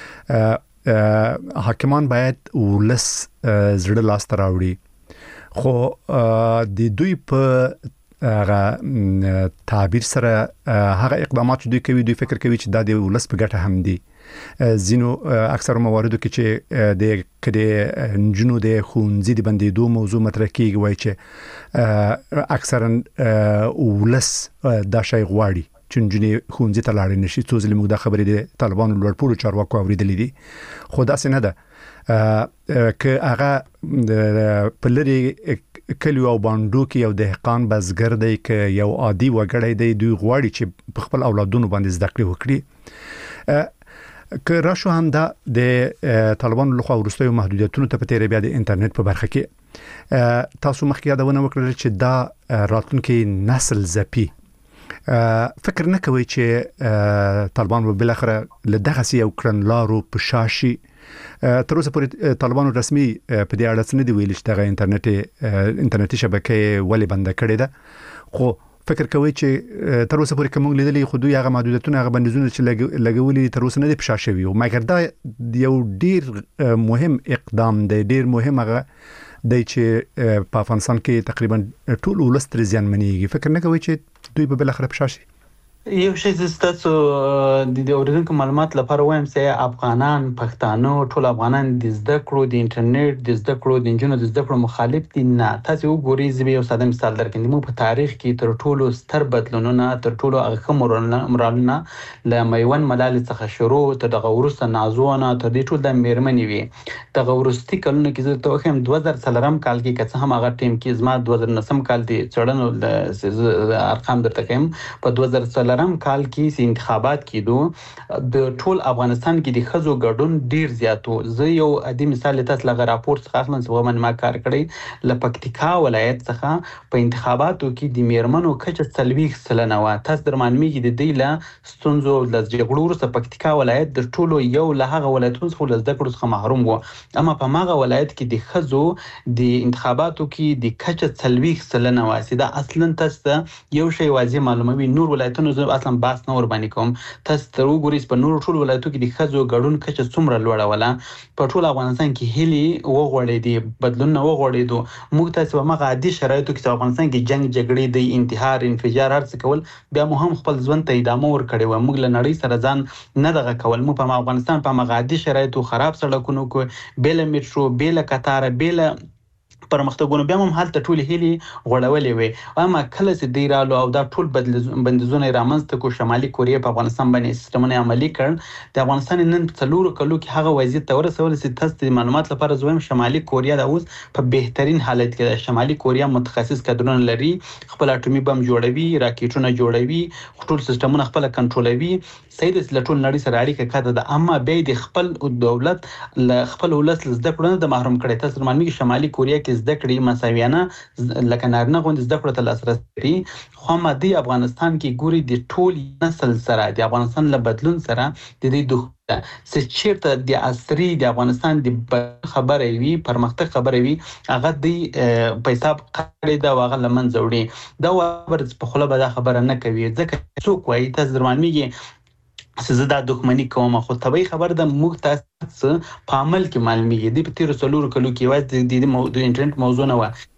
حاکمان باید ولس زړه لاس ته راوړي خو د دوی په هغه تعبیر سره هغه اقدامات چې دوی کوي دوی فکر کوي چې دا د ولس په ګټه هم دي زینو اکثر مواردو کې چې د کډه نجونو د خونځي د بندیدو موضوع مطرح کیږي وایي چې اکثرا ولس دا شی غواړي چې نجونې خونځي ته لاړ نشي څو ځله موږ دا خبرې د طالبانو لوړپوړو چارواکو اوریدلې دي خو داسې نه ده که هغه په لري کلیو او باندو کې یو دهقان بزګر دی که یو عادي وګړی دی دوی غواړي چې په خپل اولادونو باندې زده کړې وکړي که راشو هم دا د طالبانو لخوا وروستیو محدودیتونو ته په تیری بیا د انټرنیټ په برخه کې تاسو مخکې یادونه وکړه چې دا راتلونکي نسل زپي فکر نه کوي چې طالبان به بالاخره لدغه یو کړنلارو په شاشي تر اوسه پورې طالبانو رسمي په دې اړه څه نه دی ویلي چې دغه انټرنیټي شبکې ولې بند کړې ده خو فکر کوي چې تر اوسه پورې کوم لیدلې خو دوی هغه محدودیتونه هغه بندیزونه چې لګولي تر اوسه نه دی په شاشوي او مګر دا یو ډیر مهم اقدام دی ډیر مهم هغه د چې په افغانستان کې تقریبا ټول ولست زیان منیږي فکر نه کوي چې دوی به بل اخر په شاشي یو شی زستاسو د اوریدونکو معلومات لپاره وایم چې افغانان پښتانه ټول افغانان د زده کړو د انټرنیټ د زده کړو د انجونو د زده کړو مخالف دي نه تاسو وګورئ زه یو ساده مثال درکړم موږ په تاریخ کې تر ټولو ستر بدلونونه تر ټولو هغه مرالونه ل میوند ملالۍ څخه شروع تر دغه ورسته نازونه تر دې ټول د میرمنې وي دغه ورستي کلونه کې زه ته هم 2003 کال کې که هم هغه ټیم کې زما 2009 کال دی چړنو د ارقام درته کوم په 2003 کال کې سي انتخابات کېدو د ټول افغانستان کې د خزو ګډون ډیر زیاتو زه یو ادي مثال تاسو لغه راپور څخه اخلم چې من ما کار کړی ل پکتیکا ولایت څخه په انتخاباتو کې د میرمنو کچه سلويخ سلنه وا تاسو درمانمیږي د دی له ستونزو د جګړو وروسته پکتیکا ولایت د ټولو یو له هغه ولایتونو څخه د زده کړو څخه محروم وو اما په ماغه ولایت کې د خزو د انتخاباتو کې د کچه سلويخ سلنه وا سي دا اصلا تاسو یو شی واضح معلوموي نور ولایتونو اصلا باس نه ور باندې کوم تاسو تر وګورئ په نور ټول ولایتو کې د خزو ګډون کچه څومره لوړه ولا په ټول افغانستان کې هلي وغوړې دي بدلون نه وغوړې دي موږ تاسو په مغه عادي شرایطو کې افغانستان کې جنگ جګړې د انتحار انفجار هرڅ کول بیا مو هم خپل ژوند ته ادامه ور کړی و موږ له نړۍ سره ځان نه دغه کول مو په افغانستان په مغه عادي شرایطو خراب سړکونو کو بیل میټرو بیل قطار بیل پرمختګونه بیا هم حالت ټول هلي غوړولې وي اما کله چې دی رالو او دا ټول بندیزونه رامنځته کو شمالي کوریا په افغانستان باندې سیستمونه عملي کړ د افغانستان نن څلور کلو کې هغه وضعیت ته ورسول چې تاسو د معلومات لپاره زویم شمالي کوریا د اوس په بهترین حالت کې ده شمالي کوریا متخصص کډرونه لري خپل اټومي بم جوړوي راکټونه جوړوي ټول سیستمونه خپل کنټرولوي سید ټول نړۍ سره اړیکه کاته ده اما به د خپل دولت خپل ولس زده کړو د محروم کړي تاسو درمانمیږي شمالي کوریا کې زده کړې مساویانه لکه نارینه غوند زده کړو ته لاسرسي لري خو مادي افغانستان کې ګوري د ټول نسل سره د افغانستان له بدلون سره د دې دوه سچیرته د عصري د افغانستان د خبرې وی پرمختګ خبرې وی هغه د پیساب قړې دا واغه لمن زوړي دا ور په خله به دا خبره نه کوي ځکه څوک وایي تاسو درمانمیږي زه دا دښمنی کوم خو طبيعي خبر د موږ تاسو په عمل کې معلومیږي د 13 کلو کې وایي د انټرنیټ موضوع نه و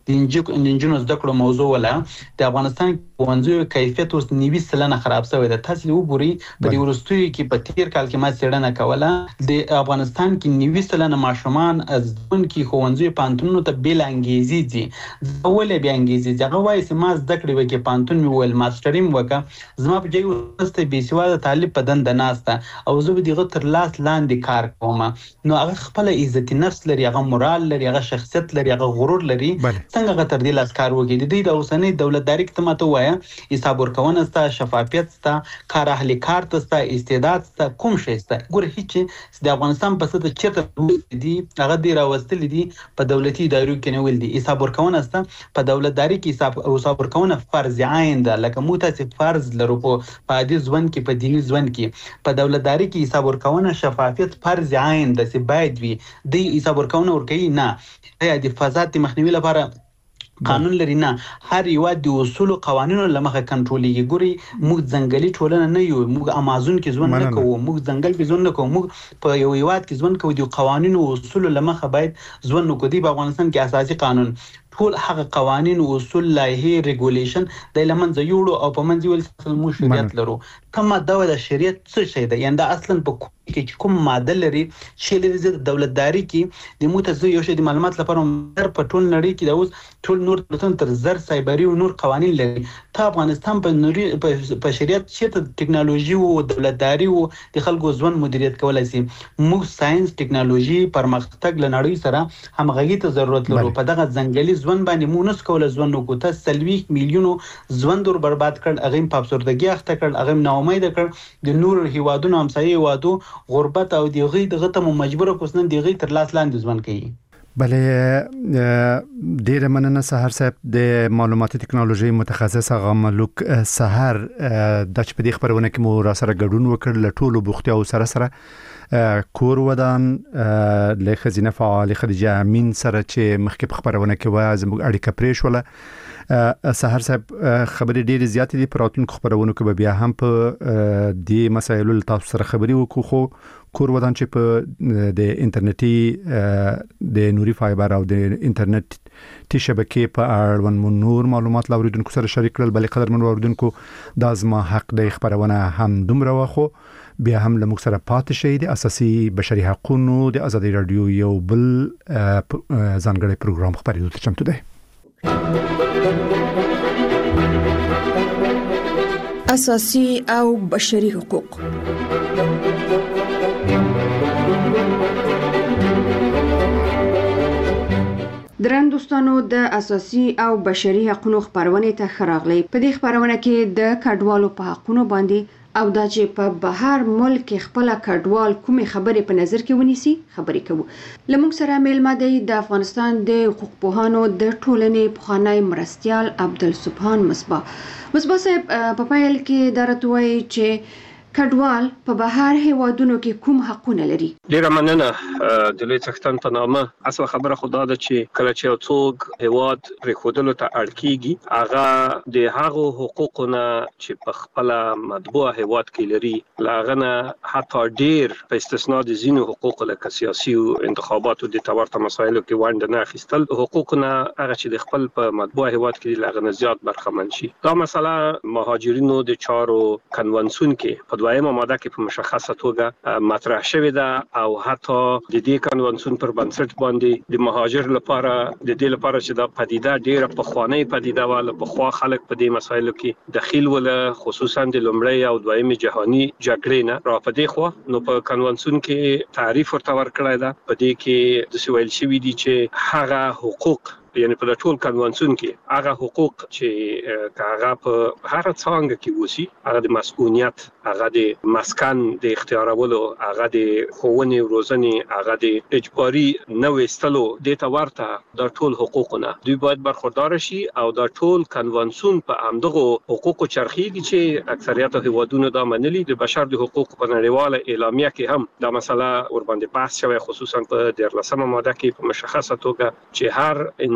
د انجینو زده کړو موضوع ولا د افغانستان ښوونځیو کیفیت اوس 90% خراب شوی دی. تاسو وګورئ په دې ورستوي کې په تیر کال کې ما څېړنه کوله د افغانستان کې 90% ماشومان از دون کې ښوونځیو پانتونو ته بیل انګیزي دي. ولې بیا انګیزي هغه وایي چې ما زده کړې وکي پانتون مې ول ماستریم وکړه زما په ځای ورسته بي سواده طالب په دنده ناسته او زه به دغه تر لاس لاندې کار کوم. نو هغه خپل عزت نفس لري، هغه مورال لري، هغه شخصیت لري، هغه غرور لري. څنګه غتر دی لاس کار وکړي د دې د اوسنۍ دولتداري کې ته وایا حساب ورکونه ستا، شفافیت ستا، کار اهلي کار ستا، استعداد ستا، کوم شي ستا. ګوره هیڅ د افغانستان په ست چیرته دي هغه دی راوستل دي په دولتي ادارو کې نه ول دي. حساب ورکونه ستا په دولتداري کې حساب ورکونه فرض عین ده، لکه مو تاسو فرض لرو په عادي ژوند کې، په دینی ژوند کې. په دولتداري کې حساب ورکونه شفافیت فرض عین ده چې باید وي. د حساب ورکونه ورکوي نه یا د فساد مخنیوي لپاره قانون لري نه، هر یو د اصول او قوانینو لمخه کنټرولېږي. ګوري موږ ځنګلي ټولنه نه یو، موږ امازون کې ژوند نه کوو، موږ ځنګل کې ژوند نه کوو، موږ په یو هیواد کې ژوند کوو. د قوانینو او اصول لمخه باید ژوند وکړي. په افغانستان کې اساسي قانون ټول هغه قوانین او اصول لایحه ریګولیشن د لمنځه یوړو او په منځ ول مو شریعت لرو. کومه د شریعت څه شي ده؟ یعنی اصلا په کوم ماده لري چې لري د دولتداري کې د متزو یو شی د معلومات لپاره په ټول نړۍ کې د اوس ټول نور تر زر سایبری او نور قوانین لري. ته افغانستان په نوري په شریعت چې ټکنالوژي او دولتداري او د خلکو ژوند مدیریت کولای شي. موږ ساينس ټکنالوژي پرمختګ لنړۍ سره همغږي ته ضرورت لرو. په دغه ځنګلي ژوند باندې مونږ نس کوله ژوند وکړو. ته 30 میلیونو ژوند ور برباد کړ، هغه په افسردګي اخته کړ، هغه ناامید کړ. د نور هیوادونو همسایه هیوادو غربت او دغه ته مجبور کوسنن دغه تر لاس لاندې ژوند کوي. بله ډیره مننه سحر صاحب د معلوماتي ټکنالوژي متخصص هغه ملک سحر د چ په دې خبرونه کې مو را سره ګډون وکړ. له ټولو بوختیا او سره کور ودان له خزینه فعال خدیجه امین سره چې مخکې په خبرونه کې و زموږ اړیکه پرې شوله. سحر صاحب خبرې ډېرې زیاتې دي، په راتلونکو خبرونو کې بیا هم په دې مسایلو تاسو سره خبرې وکړو. خو کور ودان چې په د انټرنیټي د نوري فایبر او د انټرنیټ شبکې په اړوند نور معلومات لاوریدونکو سره شریک کړل. بلې قدرمن اوریدونکو دا زما حق د خبرونه هم دومره واخو بیا هم له موږ سره پاتې شئ. د اساسي بشري حقوقو د ازادي رادیو یو بل ځانګړی پروګرام خبرېدو ته چمتو دی. اساسي او بشري حقوق. درن دوستانو د اساسي او بشري حقوقو خبرونه ته خراغلي. په دې خبرونه کې د کډوالو په حقوقو باندې او دا چې په بهر ملک خپل کډوال کومې خبرې په نظر کې ونیسي خبرې کوو. لمونږ سره میلمه دی د افغانستان د حقوق پوهانو د ټولنې پخوانی مرستیال عبدالسبحان مصباح. مصباح صاحب په پیل کې درته وایي چې کډوال په بهر هیوادونو کې کوم حقونه لري؟ ډیره مننه د لوی څښتن په نامه. اصل خبره خدا ده چې کله چې یو څوک هیواد پرې خودلو ته اړ کیږي هغه د هغو حقوقونه چې په خپل مطبوع هیواد کې لري لاغنه حتی ډیر په استثناء د ځینو حقوق لکه سیاسي او انتخاباتو د تورته مسایلو کې وانډ نه اخیستل حقوقونه هغه چې د خپل په مطبوع هیواد کې لاغنه زیات برخمن شي. دا مسله مهاجرینو د چارو کنونسیون کې دویمه ماده کې په مشخصه توګه مطرح شوې ده او حتی د دې کنونسیون پر بنسټ باندې د مهاجر لپاره د دې لپاره چې دا پدیده ډیره پخوانی پدیده وه، په خوا خلک په دې مسایلو کې دخیل وله، خصوصا د لومړۍ او دویمې جهاني جګړې نه را په دې خوا. نو په کنونسیون کې تعریف ورته ورکړی ده. په دې کې د ویل شوي دي چې هغه حقوق یعنی په ټول کنونسیون کې هغه حقوق چې هغه په هر څنګه کې وسی، هغه د مسؤلیت، هغه د مسکن د اختیارولو، هغه د ښوونې روزنې، هغه د اجباري نه وستلو د تورته د ټول حقوقونه دوی باید برخوردار شي او د ټول کنونسیون په همدغه حقوقو چرخیږي چې اکثریت هیوادونو دا منلي. د بشر د حقوقو په نړیواله اعلامیه کې هم دا مسله ور باندې بحث شوی، خصوصا په 14مه ماده کې په مشخصه توګه چې هر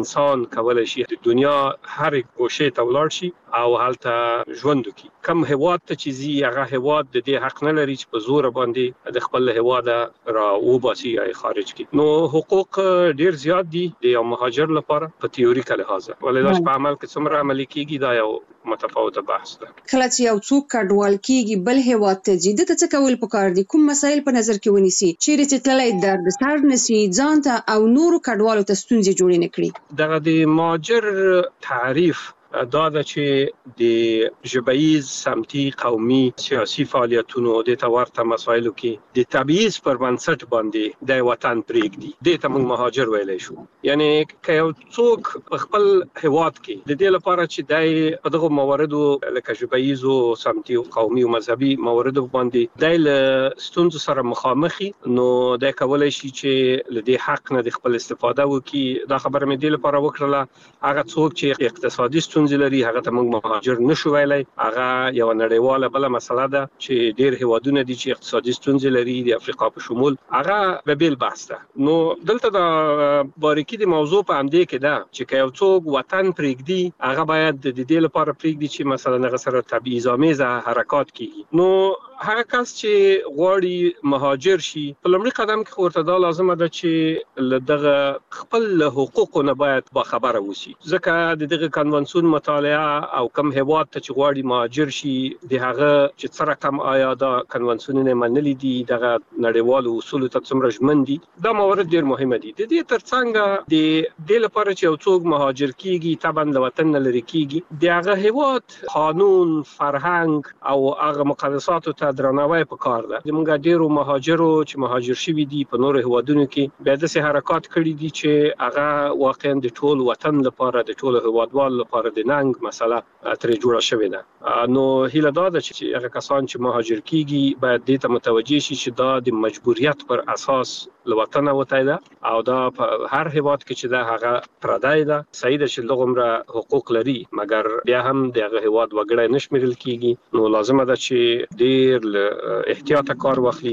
انسان کولای شي د دنیا هر ګوشه ته ولاړ شي او هلته ژوند وکړي. کم هیواد ته چې زی هغه هیواد د دې حق نه لري چې په زور باندې د خپل هیواد را وباسي یا خارج کړي. نو حقوق ډیر زیات دي د یو مهاجر لپاره په تیوریک لحاظ، ولې په عمل کې څومره عملي کیږي دا یو متفاوته بحث ده. کله چې یو څوک کډوال کیږي بل هیواد ته ځي، د څه کول پکار دي؟ کوم مسایل په نظر کې ونیسي چیرې چې تللی درد سر نسی ځان ته او نورو کډوالو ته ستونزې جوړې نه کړي؟ دغه د مهاجر تعریف دا د چې د ژبیز سمتي قومي سیاسي فعالیتونو د تورته مسایلو کې د تبعیض پر بنسټ باندې د وطن پرېږدي، د ته موږ مهاجر ویلی شو. یعنی که یو څوک خپل هیواد کې د دې لپاره چې د په دغه مواردو لکه ژبیز او سمتي او قومي او مذهبي مواردو باندې د ستونزو سره مخامخي، نو د کولای شي چې له دې حق نه د خپل استفاده وکړي. دا خبره مې د لپاره وکړه هغه څوک چې اقتصادي ستونزې لري هغه ته موږ مهاجر نشو ویلای. هغه یو نړیواله بل مسله ده چې ډیر هیوادونه دي چې اقتصادي ستونزې لري د افریقا په شمول، هغه به بیل بحث ده. نو دلته د باریکي د موضوع په همدې کې ده چې که یو څوک وطن پرېږدي هغه باید د دې لپاره پرېږدي چې مثلا هغه سره تبعیض‌آمیزه حرکات کیږي. نو هغه کس چې غواړي مهاجر شي په لومړي قدم کې ورته دا لازمه ده چې له دغه خپل حقوقو نه باید باخبره وسی، ځکه د دغه کنوانسیون مطالعه او کم هیواد ته چې غواړي مهاجر شي د هغه چې څه رقم آیا دا کنوانسیونونه منلي دي، دغه نړیوالو اصولو ته څومره ژمن دي، دا موارد ډیر مهمه دي. د دې ترڅنګ د دې لپاره چې یو څوک مهاجر کیږي طبعا له وطن نه لري کیږي، د هغه هیواد قانون، فرهنګ او هغه مقدساتو ته درناوی پکار ده. زموږ ډیرو مهاجرو چې مهاجر شوي دي په نورو هیوادونو کې بیا داسې حرکات کړي دي چې هغه واقعا د ټول وطن لپاره د ټول هیوادوال لپاره د ننګ مسله ترې جوړه شوې ده. نو هیله دا ده چې هغه کسان چې مهاجر کیږي باید دې ته متوجه شي چې دا د مجبوریت پر اساس له وطن وتی ده او دا په هر هیواد کې چې دا هغه پردی ده. صحیح ده چې دغومره حقوق لري مګر بیا هم دغه هیواد وګړی نه شمیرل کیږي. نو لازمه ده چې ډیر احتیاط کار واخلي،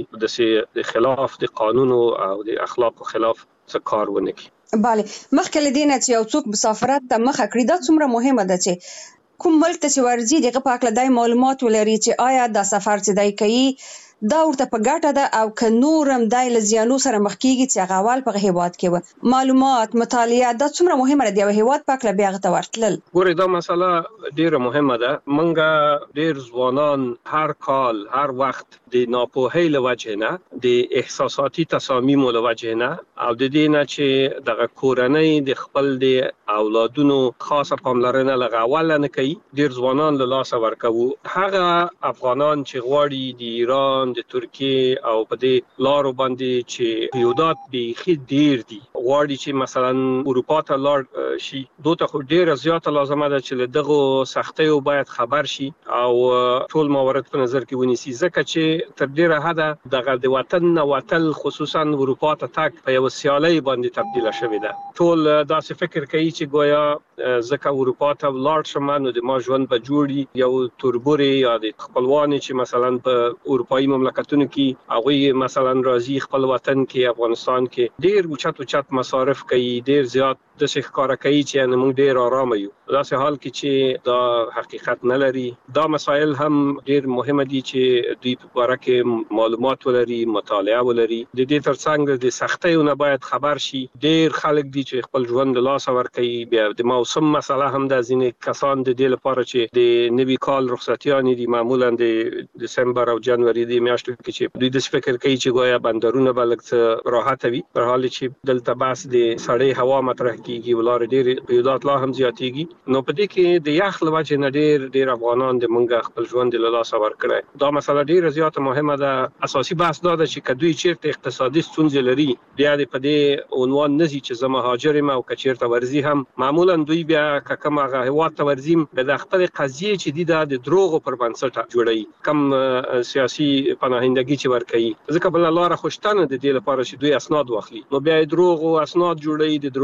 د خلاف د قانون او د اخلاق خلاف څه کار ونه کړي. bale مخکې له دې نه چې یو څوک مسافرت ته مخه کړي دا څومره مهمه ده چې کوم ملک ته چې ورځي دغه په اړه د معلومات ولري چې آیا دا سفر چې دی کوي دا ورته په ګټه ده او که نورم دای له زیانو سره مخ کیږي چې هغه اول په هیواد کې و. معلومات مطالعه دا څومره مهمه ده د هیواد په اړه بیا غته ورتلل. ګورې دا مسله ډیره مهمه ده. منګه ډیر ځوانان هر کال هر وخت د ناپوهۍ له وجې نه، د احساساتي تصامیمو له وجې نه او د دې نه چې دغه کورنۍ د خپل د اولادونو خاصه پاملرنه لږ اول نه کوي، ډیر ځوانان له لاسه ورکوي. هغه افغانان چې غواړي د ایران، د ترکیه او په دې لارو باندې چې قیودات بیخي ډیر دي غواړي چې مثلا اروپا ته لاړ شي، دوی ته ډیره زیاته لازمه ده چې له دغه سختیو باید خبر شي او ټول موارد په نظر کې ونیسي، ځکه چې تر ډیره حده دغه د وطن نه وتل خصوصا اروپا ته تګ په یو سیالۍ باندې تبدیله شوې ده. ټول داسې فکر کوي چې گویا ځکه اروپا ته ولاړ شم نو د ما ژوند به جوړي، یو تربوري یا د خپلوان چې مثلا په اروپایي مملکتونو کې هغه مثلا راځي خپل وطن کې افغانستان کې ډیر اوچت مصارف کوي، ډیر زیات د څه ښکارا کوي چې موږ ډیر آرام یو. داسې حال کې چې دا حقیقت نه لري. دا مسایل هم ډیر مهمه دي چې دوی په اړه کې معلومات ولري، مطالعه ولري. د دې ترڅنګ د سختیو نه باید خبر شي. ډیر خلک دي چې خپل ژوند له لاسه ورکوي. بیا د موسم مسله هم د ځینې کسان د دې لپاره چې د نوي کال رخصتیانې دي معمولا د دسمبر او جنوري د میاشتو کې چې دوی د فکر کوي چې گویا بندرونه بلګ راحت وي، په حال چې دلته بس د سړې هوا مطرح کیږي ولر ډیر قیودات لا هم زیاتیږي. نو په دې کې د یخ لوجه نه ډیر افغانان د منګه خپل ژوند له لاسه ورکړي. دا مسله ډیره زیاته مهمه ده. اساسي بحث دا ده چې کدوې چیرته اقتصادي ستونزې لري بیا د په دې عنوان نزي چې زما مهاجر ما او کچیرته ورزي هم معمولا دوی بیا کم هغه هیواد ته ورزیم د خپل قضیه چې د دروغو پر بنسټ جوړي، کم سیاسي پناهندګي چې ورکړي، ځکه بل لاره خوشتنه د دې لپاره چې دوی اسناد واخلي، نو بیا دروغ او اسناد جوړي، د دروغ تذکرې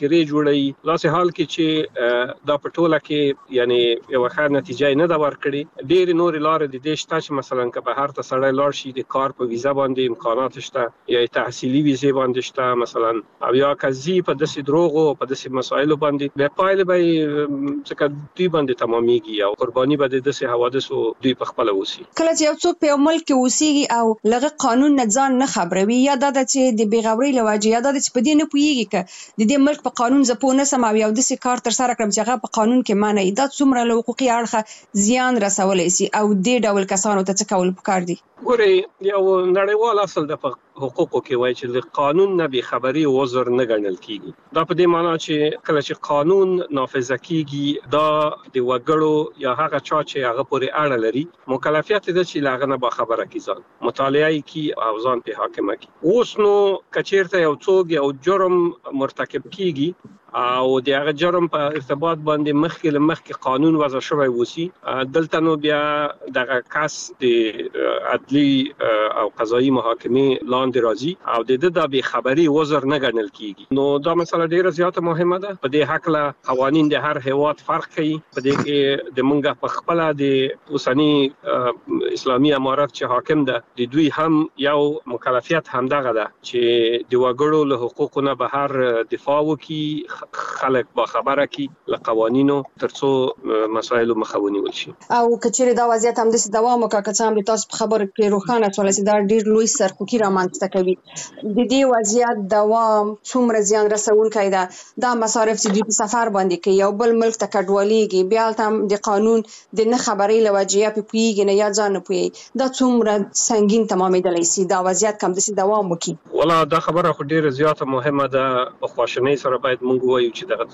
مذاکرې جوړي لاسه حال کې چې دا پټوله کې یعنی یو ښه نتیجه نه دا ورکړي ډېر نور لارې د دې شته چې مثلا که بهر ته سړی لاړ شي د کار په ویزا باندې امکانات شته یا تحصیلي ویزې باندې شته مثلا او یا کزي په داسې دروغو په داسې مسایلو باندې به پایله به څنګه دوی باندې تمامېږي او قرباني به د داسې حوادثو دوی په خپل وسی کله چې یو څوک په یو ملک کې اوسېږي او لغه قانون نه ځان نه خبروي یا دا چې د بیغوري لواجه یا دا چې په دې نه پوهیږي ک د دې ملک په قانون زپونه سم او یو داسې کار تر سره کړم چې هغه په قانون کې معنی دا څومره له حقوقي اړخه زیان رسولای شي او دې ډول کسانو ته څه کول پکار دي ګوري یو نړیوال اصل د حقوقو کې وایي چې د قانون نه بې خبري عذر نه ګڼل کیږي دا په دې معنی چې کله چې قانون نافذ کیږي دا د وګړو یا هغه چا چې هغه پورې اړه لري مکلفیت دي چې لاغه نه با خبره کیږي مطالعه کی او ځان په حاکمه کی اوس نو کچیرته یو څوک یو جرم مرتکب کیږي او د هغه جرم په ارتباط باندې مخکې قانون وضع شوی وسی دلته نو بیا دغه کس د عدلی او قضایي محاکمه لاندې راځي او د دې د بې خبري عذر نه ګڼل کیږي نو دا مسله ډیره زیاته مهمه ده په دې حق له قوانین د هر هیواد فرق کوي په دې کې د مونږه په خپل د اوسنی اسلامي امارات چې حاکم ده د دوی هم یو مکلفیت هم دغه ده چې د وګړو له حقوقو نه بهر دفاع وکړي خلک با خبره کی له قوانینو ترڅو مسایل مخاوني ولشي او کچېره دا وضعیت هم د دوام وکړه چې هم تاسو په خبره کې روښانه شول چې دا ډیر لوی سرخوکي رامنځته کوي د دې وضعیت دوام څومره زیان رسونکی ده دا مصارف چې دوی په سفر باندې کوي یو بل ملک ته کډوالېږي بیا هم د قانون د نه خبري لوجیا په پیګ نه یا ځان په دا څومره سنگین تمامېدلی سي دا وضعیت کوم د دوام وکړي ولا دا خبره خو ډیره زیاته مهمه ده په خواشنۍ سره باید موږ وایو چې دغه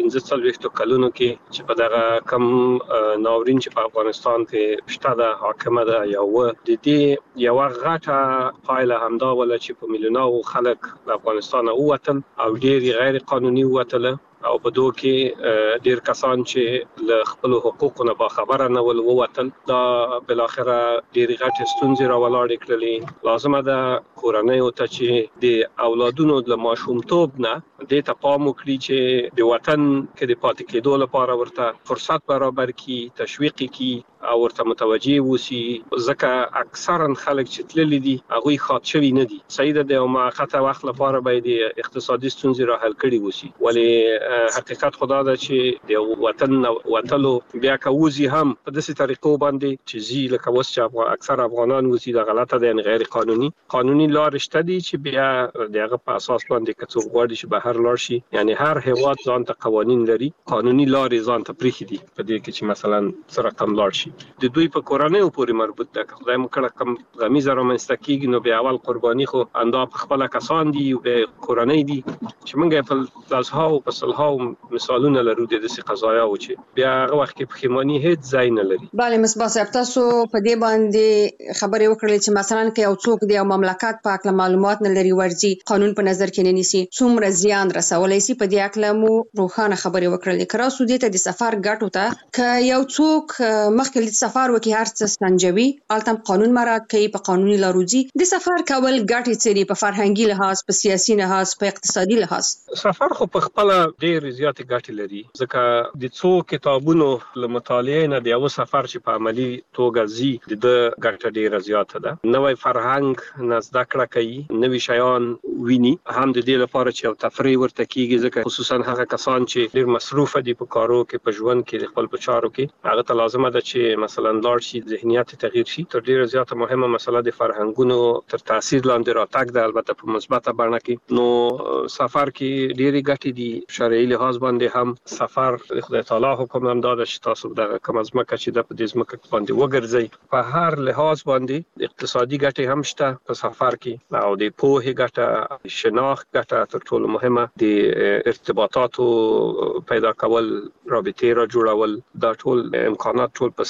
15 کلونو کې چې په دغه کم ناورین چې په افغانستان کې شته د حاکمه ده یو د دې یو غټه پایله همدا ولا چې په میلیونونو خلک د افغانستان ووتل او ډیر غیر قانوني ووتل او په دوه کې ډیر کسان چې له خپل حقوقو نه باخبره نه ول ووتل دا بل اخره ډیر غټ ستونزې راولاړې کړلې لازمه ده کورنۍ او ته چې د اولادونو د ماشومتوب نه د ته پام وکړي چې د وطن کې د پاتې کېدو لپاره ورته فرصت برابر کړي تشویق کړي او ورته متوجي وسی ځکه اکثرا خلک چې تللی دي هغه خاط شوی نه دي سیده د موقته وخت لپاره باید اقتصادي ستونزې را حل کړي وسی ولی حقیقت خدا ده چې د وطن وتلو بیا کوزي هم په داسې طریقو باندې چې زی لکه وس چې اکثر افغانان وسی د غلطه د غیر قانوني لار شته دي چې بیا دغه په اساس باندې کڅوغ غواړي چې بهر لاړ شي یعنی هر هیواد ځان ته قوانین لري قانوني لارې ځان ته پریخي دي په دې کې چې مثلا سره کم لاړ شي د دوی په کورنۍ پورې مربوط ده خدای مو کړه کم غمیزه رومنځته کیږي نو بیا اول قرباني خو اندا په خپل کسان دي او به کورنۍ دي چې موږ په لاسها او په صلها مثالونه لرو د دې قضایا او چې بیا هغه وخت کې پخېمانی هیڅ ځای نه لري bale مصباح صاحب تاسو په دې باندې خبرې وکړلې چې مثلا کې یو څوک دی او مملکت په اړه معلومات نه لري ورځي قانون په نظر کې نه نیسي څومره زیان رسولای شي په دې اړه مو روښانه خبرې وکړلې کرا سودی ته د سفر ګټو ته ک یو څوک مخکې د سفر وکي هر څه سنجوي التم قانون مراعات کوي په قانوني لارودي د سفر کول ګټې څه دي په فرهنګي لحاظ په سیاسي لحاظ په اقتصادي لحاظ سفر خو په خپل ډېر زیات ګټې لري ځکه د څو کتابونو له مطالعې نه د یو سفر چې په عملی توګه زی د ګټه ډېره زیاته ده نوې فرهنګ نه زده کړه کوي نوې شیان ویني هم د دې لپاره چې یو تفریح ورته کیږي ځکه خصوصا هغه کسان چې ډېر مصروف دي په کارو کې په ژوند کې خپل په چارو کې هغه ته لازمه ده چې مثلا لاړ شي ذهنیت تغییر شي تر ډیره زیاته مهمه مسله د فرهنګونو تر تاثیر لاندې راتګ ده البته په مثبته بڼه کې نو سفر کې ډېری ګټې دي شرعي لحاظ باندې هم سفر خدای تعالی حکم هم داده چې تاسو دغه کوم ځمکه چې د دې ځمکه باندې وګرځي په هر لحاظ باندې اقتصادي ګټې هم شته په سفر کې او د پوهې ګټه شناخت ګټه تر ټولو مهمه د ارتباطاتو پیدا کول رابطې را جوړول دا ټول امکانات ټول په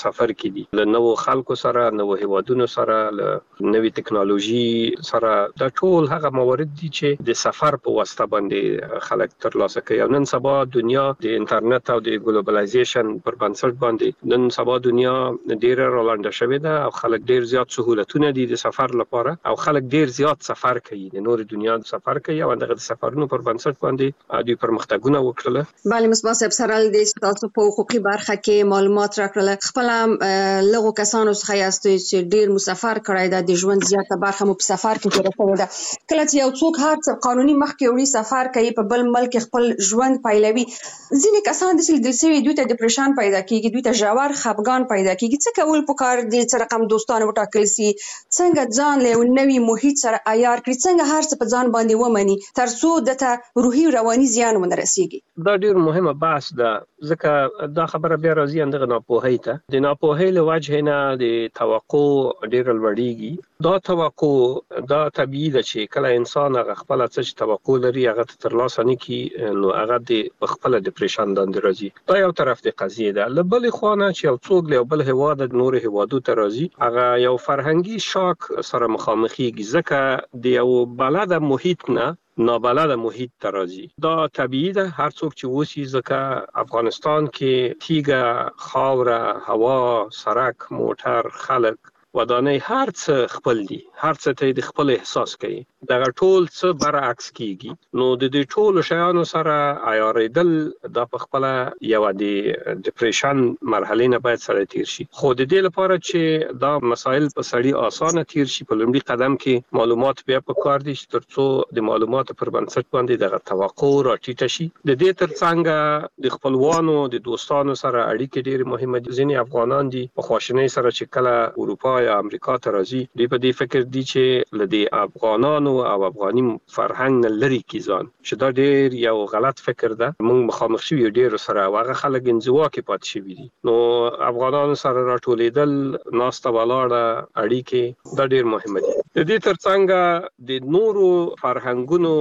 سفر کې دي له نوو خلکو سره نوو هیوادونو سره له نوې ټکنالوژي سره د ټول هغه موارد دي چې د سفر په واسطه باندې خلک ترلاسه کوي. نن سبا دنیا د انټرنیټ او د ګلوبلایزیشن پر بنسټ باندې نن سبا دنیا ډیره رالنده شوې ده او خلک ډیر زیات سہولتونه دي د سفر لپاره او خلک ډیر زیات سفر کوي د نور دنیا سفر کوي او دغه سفرونو پر بنسټ باندې د پرمختګونه وکړل. بله مصباح صاحب سره د تاسو په حقوقي برخه کې معلومات راکړل. خپل لغو کسانو څخه یاست چې ډیر مسافر کړای د ژوند زیاته برخه مو په سفر کې تیر کړې ده. کله چې یو څوک هر څه قانوني مخ کې وړي سفر کوي په بل ملک خپل ژوند پیلوي ځینې کسان د دلسوي دوی ته ډیپریشن پیدا کیږي دوی ته ژور خفګان پیدا کیږي. څه کول پکار دي چې رقم دوستانه وټاکل سي څنګه ځان له نوې محیط سره عیار کړي څنګه هر څه په ځان باندې ومني ترڅو دته روحي رواني زیان ونه رسیږي. دا ډیر مهمه بحث ده ځکه دا خبره بیا راځي اندغه ناپوهی ته د ناپوهی له وجه نه د توقع ډیر لوړیږي. دا توقع دا طبيعي ده چې کله انسان هغه خپل څه توقع لري هغه ترلاسه نه کی نو هغه د خپل ډیپریشن باندې راځي. دا یو طرف د قضیه ده. له بل خوانه چې یو څوک له بل هواد د نور هوادو ته راځي هغه یو فرهنګي شاک سره مخامخېږي ځکه د یو بلد محیط نه نابلد محیط ته راځي. دا طبیعي ده هر څوک چې وسی ځکه افغانستان کې تیګه خاوره هوا سړک موټر خلک ودانۍ هر څه خپل دي هر څه ته د خپل احساس کوي دا ټول څه برعکس کیږي. نو د دې ټول شیانو سره عیاریدل د خپل یو د ډیپریشن مرحله نه باید سره تیر شي. خو د دې لپاره چې دا مسایل په سړی اسانه تیر شي په لومړي قدم کې معلومات بیا په کار دي ترڅو د معلوماتو پر بنسټ باندې د توقع راټیټ شي. د دې ترڅنګ د خپلوانو د دوستانو سره اړیکې ډېر مهمه دي. ځینې افغانان دي په خواشینۍ سره چې کله اروپا یا امریکا ته راځي دوی په دې فکر دي چې لدی افغانانو او افغاني فرهنګ نه لري کیځان چې دا ډېر یو غلط فکر ده. موږ مخامخ شو ډېر سره هغه خلک انزوا کې پات شي دي. نو افغانانو سره راټولېدل ناسته ولاړه اړیکې دا ډېر مهمه دي. د دې ترڅنګ د نورو فرهنګونو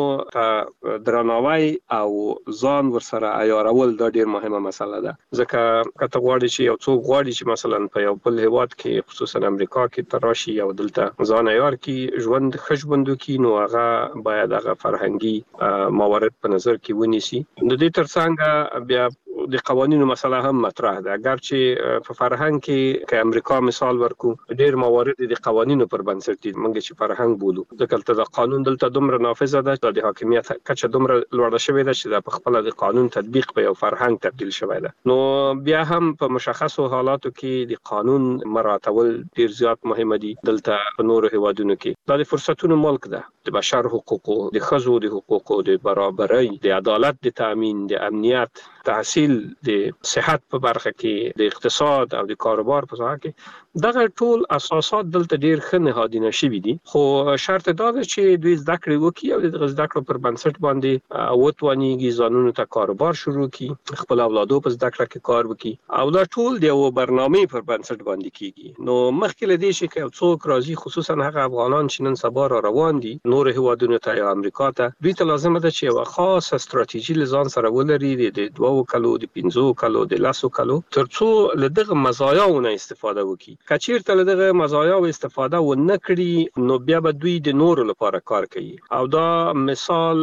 ته درناوی او ځان ورسره عیارول دا ډېر مهمه مسله ده. ځکه کته غواړي چې یو څوک غواړي چې مثلا په یو بل هیواد کې خصوصا امریکا کې تراشي او دلته ځان عیار کې ژوند خښبندو کې نو هغه باید هغه فرهنګي موارد په نظر کې ونیسي. د دې ترڅنګ بیا د قوانینو مسله هم مطرح ده. اگر چې په فرهنګ کې که امریکا مثال ورکو ډېر موارد د قوانینو پر بنسټ دي موږ چې فرهنګ بولو ځکه د قانون دلته دومره نافذ ده د حاکمیت کچه دومره لوړه شوې ده چې په خپل د قانون تطبیق په یو فرهنګ تبدیل شوی ده. نو بیا هم په مشخصو حالاتو کې د قانون مراعاتول ډېر زیات مهمه دي. دلته په نورو هیوادونو کې دا د فرصتونو ملک ده د بشر حقوقو د ښځو د حقوقو د برابرۍ د عدالت د تامین د امنیت تحصیل د صحت په برخه کې د اقتصاد او د کاروبار په ځای کې دغه ټول اساسات دلته ډیر ښه نهادینه شوي دي. خو شرط دا ده چې دوی زده کړې وکړي او د زده کړو پر بنسټ باندې وتوانیږي ځانونو ته کاروبار شروع کړي خپل اولادو په زده کړه کې کار وکړي او دا ټول د یو برنامې پر بنسټ باندې کیږي. نو مخکې له دې چې یو څوک راځي خصوصا هغه افغانان چې نن سبا را روان دي نور هیوادونو ته یا امریکا ته دوی ته لازم ده چې یو خاصه ستراتیژي لزان سره ولري د 2 کلو د 15 کلو د 10 کلو ترڅو له دغه مزایاونه استفاده وکړي. کچیرته له دغه مزایاو استفاده ونه کړي نو بیا به دوی د نورو لپاره کار کوي او دا مثال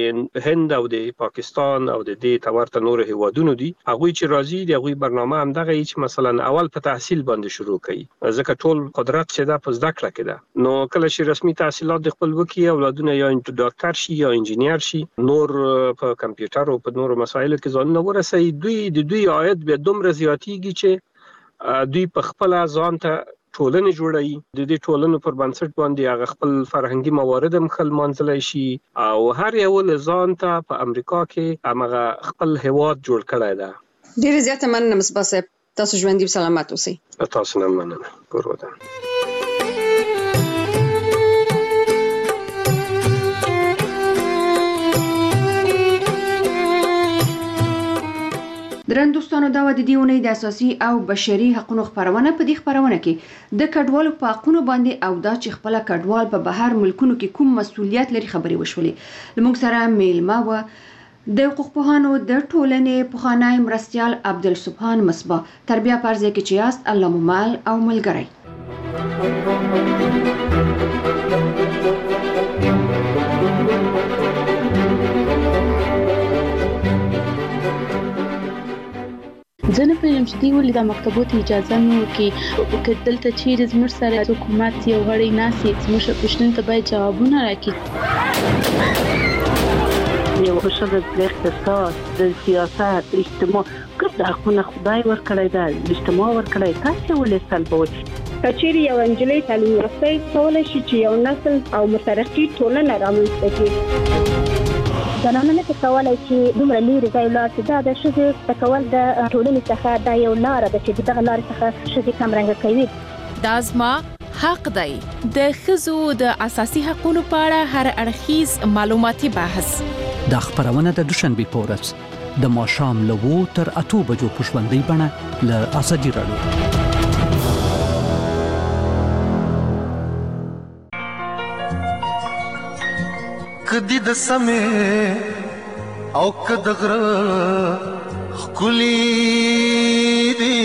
د هند او د پاکستان او د دې تورته نور هیوادونو دي. هغه چې راځي د هغه برنامه هم دغه چې مثلا اول په تحصیل باندې شروع کوي ځکه ټول قدرت چې دا په زده کړه کې ده. نو کله چې رسمي تحصیلات د خپل وکي اولادونه یا ډاکټر شي یا انجینیر شي نور په کمپیوټر او په نورو مسایلو کې ځان ورسي دوی عاید به دومره زیاتیږي چې دوی په خپل ځان ته ټولنه جوړوي. د دې ټولنو پر بنسټ باندې هغه خپل فرهنګي موارد هم خل منځلای شي او هر یو ځان ته په امریکا کې هغه خپل هیواد جوړ کړی ده. ډیر زیاته مننه مصباح صاحب. تاسو ژوندۍ سلامت اوسئ. تاسو نه مننه. پروردن درن دوستانو دا د دې اونۍ د اساسي او بشري حقوقو خبرونه په دې خبرونه کې د کډوالو په حقوقو باندې او دا چې خپل کډوال په بهر ملکونو کې کوم مسؤلیت لري خبري وشولې. لمونږ سره میلمه و د حقوقپوهانو د ټولنې پخوانی مرستیال عبدالسبحان مصباح تر بیا پرځای کې چې یاست الله مو مل او ملګری. زه نه پوهېږم چې دوی ولې دا مکتبو ته اجازه نه ورکوي. که دلته چیرې زموږ سره حکومت یو غړی ناست وي زموږ پوښتنو ته باید جوابونه راکړي. یو ښځه د اقتصاد د سیاست اجتماع ګډ حقونه خدای ورکړی دی اجتماع ورکړی تاسې ولې سلبوئ. که چیرې یو نجلۍ تعلیم یافته کولی شي چې یو نسل او مترقي ټولنه رامنځته کړي. زنانه نه کولای چې دومره لرې ځای ولاړ شي. دا د ښځې کول د ټولنې څخه دا یو لاره ده چې دغه لارې څخه ښځې کمرنګه کوي. دا زما حق دی. د ښځو د اساسي حقوقو په اړه هر اړخیز معلوماتي بحث. دا خبرونه د دوشنبه په ورځ د ماښام له 2 تر 8 بجو په ژوندۍ بڼه له ازادي راډیو. کدی د سمې او کد غره خلی دی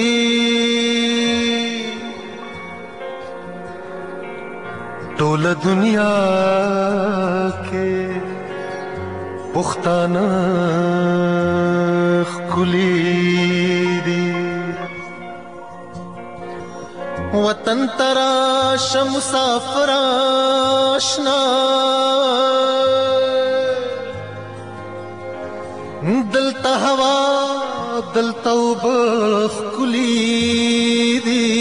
ټول دنیا کې پښتانه خلی دی وطن تراش مسافر آشنا دلتا ہوا دلتا وبخ کلی دی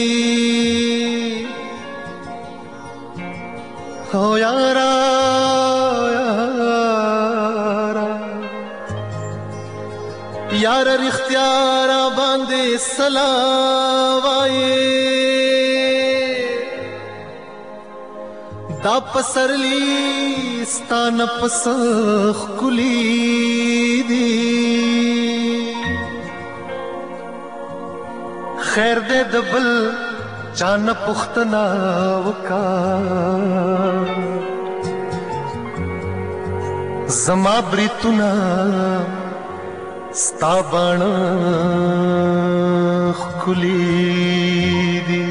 او یارا یارا یارا رختیارا باندې سلاوائے دا پسرلی ستان پسخ کلی دی خیر دے دبل چان پختنا وکا زما بریتنا ستا بانا کلی دی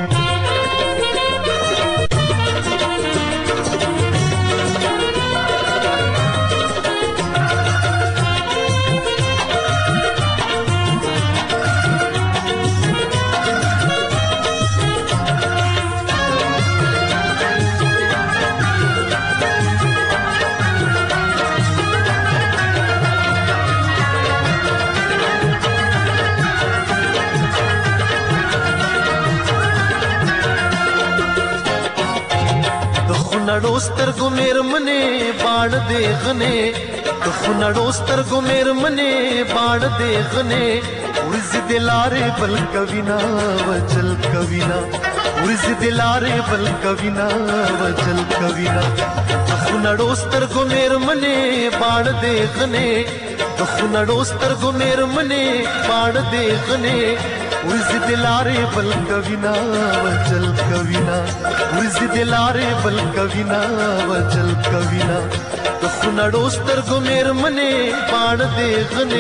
नड़ोस्तर गो मेर मने बाण देखने तो नड़ोस्तर गो मेर मने बाण देखने उर्ज दिलारे बल कविना वजल कविना उर्ज दिलारे बल कविना वजल कविना तो नड़ोस्तर गो मेर मने बाण देखने तो नड़ोस्तर गो मेर मने बाण देखने उर्ज दिलारे बल कविना वजल कविना उर्ज दिलारे बल कविना वजल कविना तो नड़ोस्तर गो मेर मने बाण देखने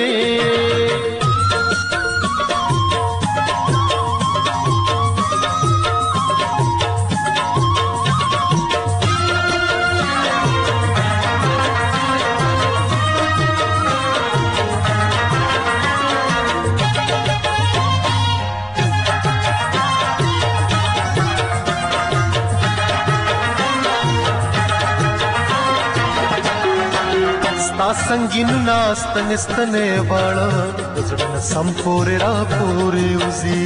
संगीन नास्तन स्तने बाड़ा संपोरे रा पोरे उजी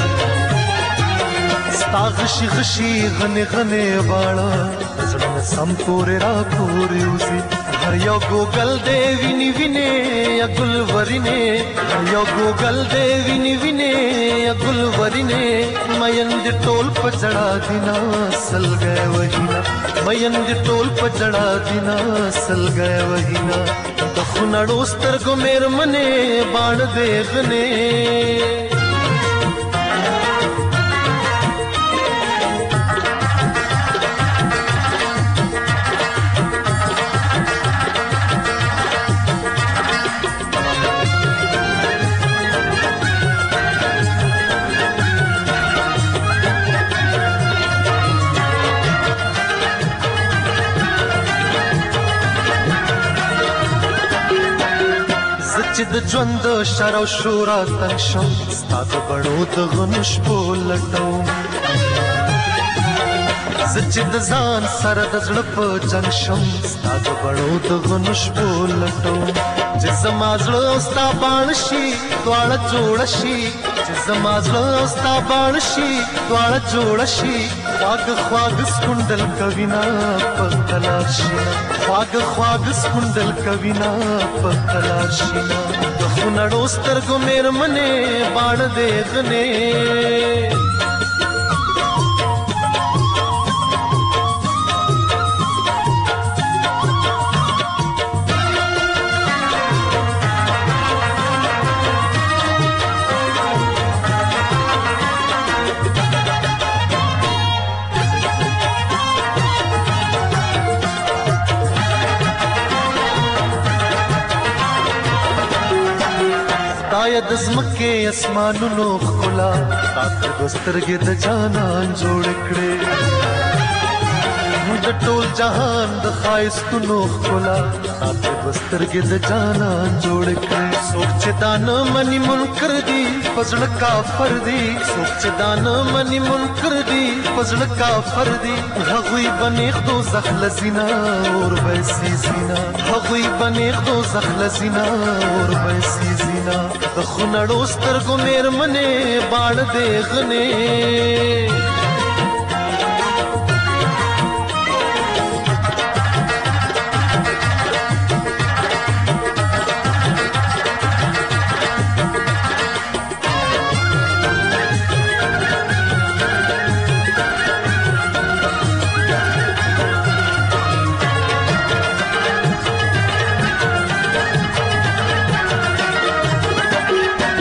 स्तागशी गशी गने गने बाड़ा संपोरे रा पोरे उजी हर यो गोगल देवी निविने या गुलवरिने हर यो गोगल देवी निविने या गुलवरिने मयंद टोल पचड़ा दिना सल गए वहीना मयंद टोल पचड़ा दिना सल गए वहीना तो नड़ोस्तर को मेर मने बाण देखने چې د ژوند شر او شورا تنګ شم ستا د بڼو د غنو شپو لټوم زه چې د ځان سره د زړه په جنګ شم ستا د بڼو د غنو شپو لټوم چې زما زړه او ستا باڼه شي دواړه جوړه شي چې زما زړه او ستا باڼه شي دواړه جوړه شي خواږه خواږه سکونډل کوي نه په قلار شي خواږه خواږه سکونډل کوي نه په قلار شي د خونړو سترګو مېرمنې باڼه دې غنې د زمکه اسمانونو خلا تاته د سترګې د جانان جوړ کړې د ټول جهان د خایستونو خلا تاته د سترګې د جانان جوړ کړې سوچ دان منی منکر دی فزړ کافر دی سوچ دان منی منکر دی فزړ کافر دی هغوی بنیخ دو زخل زینا اور ویسی زینا هغوی بنیخ دو زخل زینا اور ویسی زینا د خونړو سترګو مېرمنې باڼه دې غنې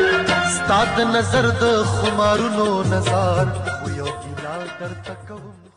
ستا د نظر د خمارونو نظر خو یو ګیلا درته کوم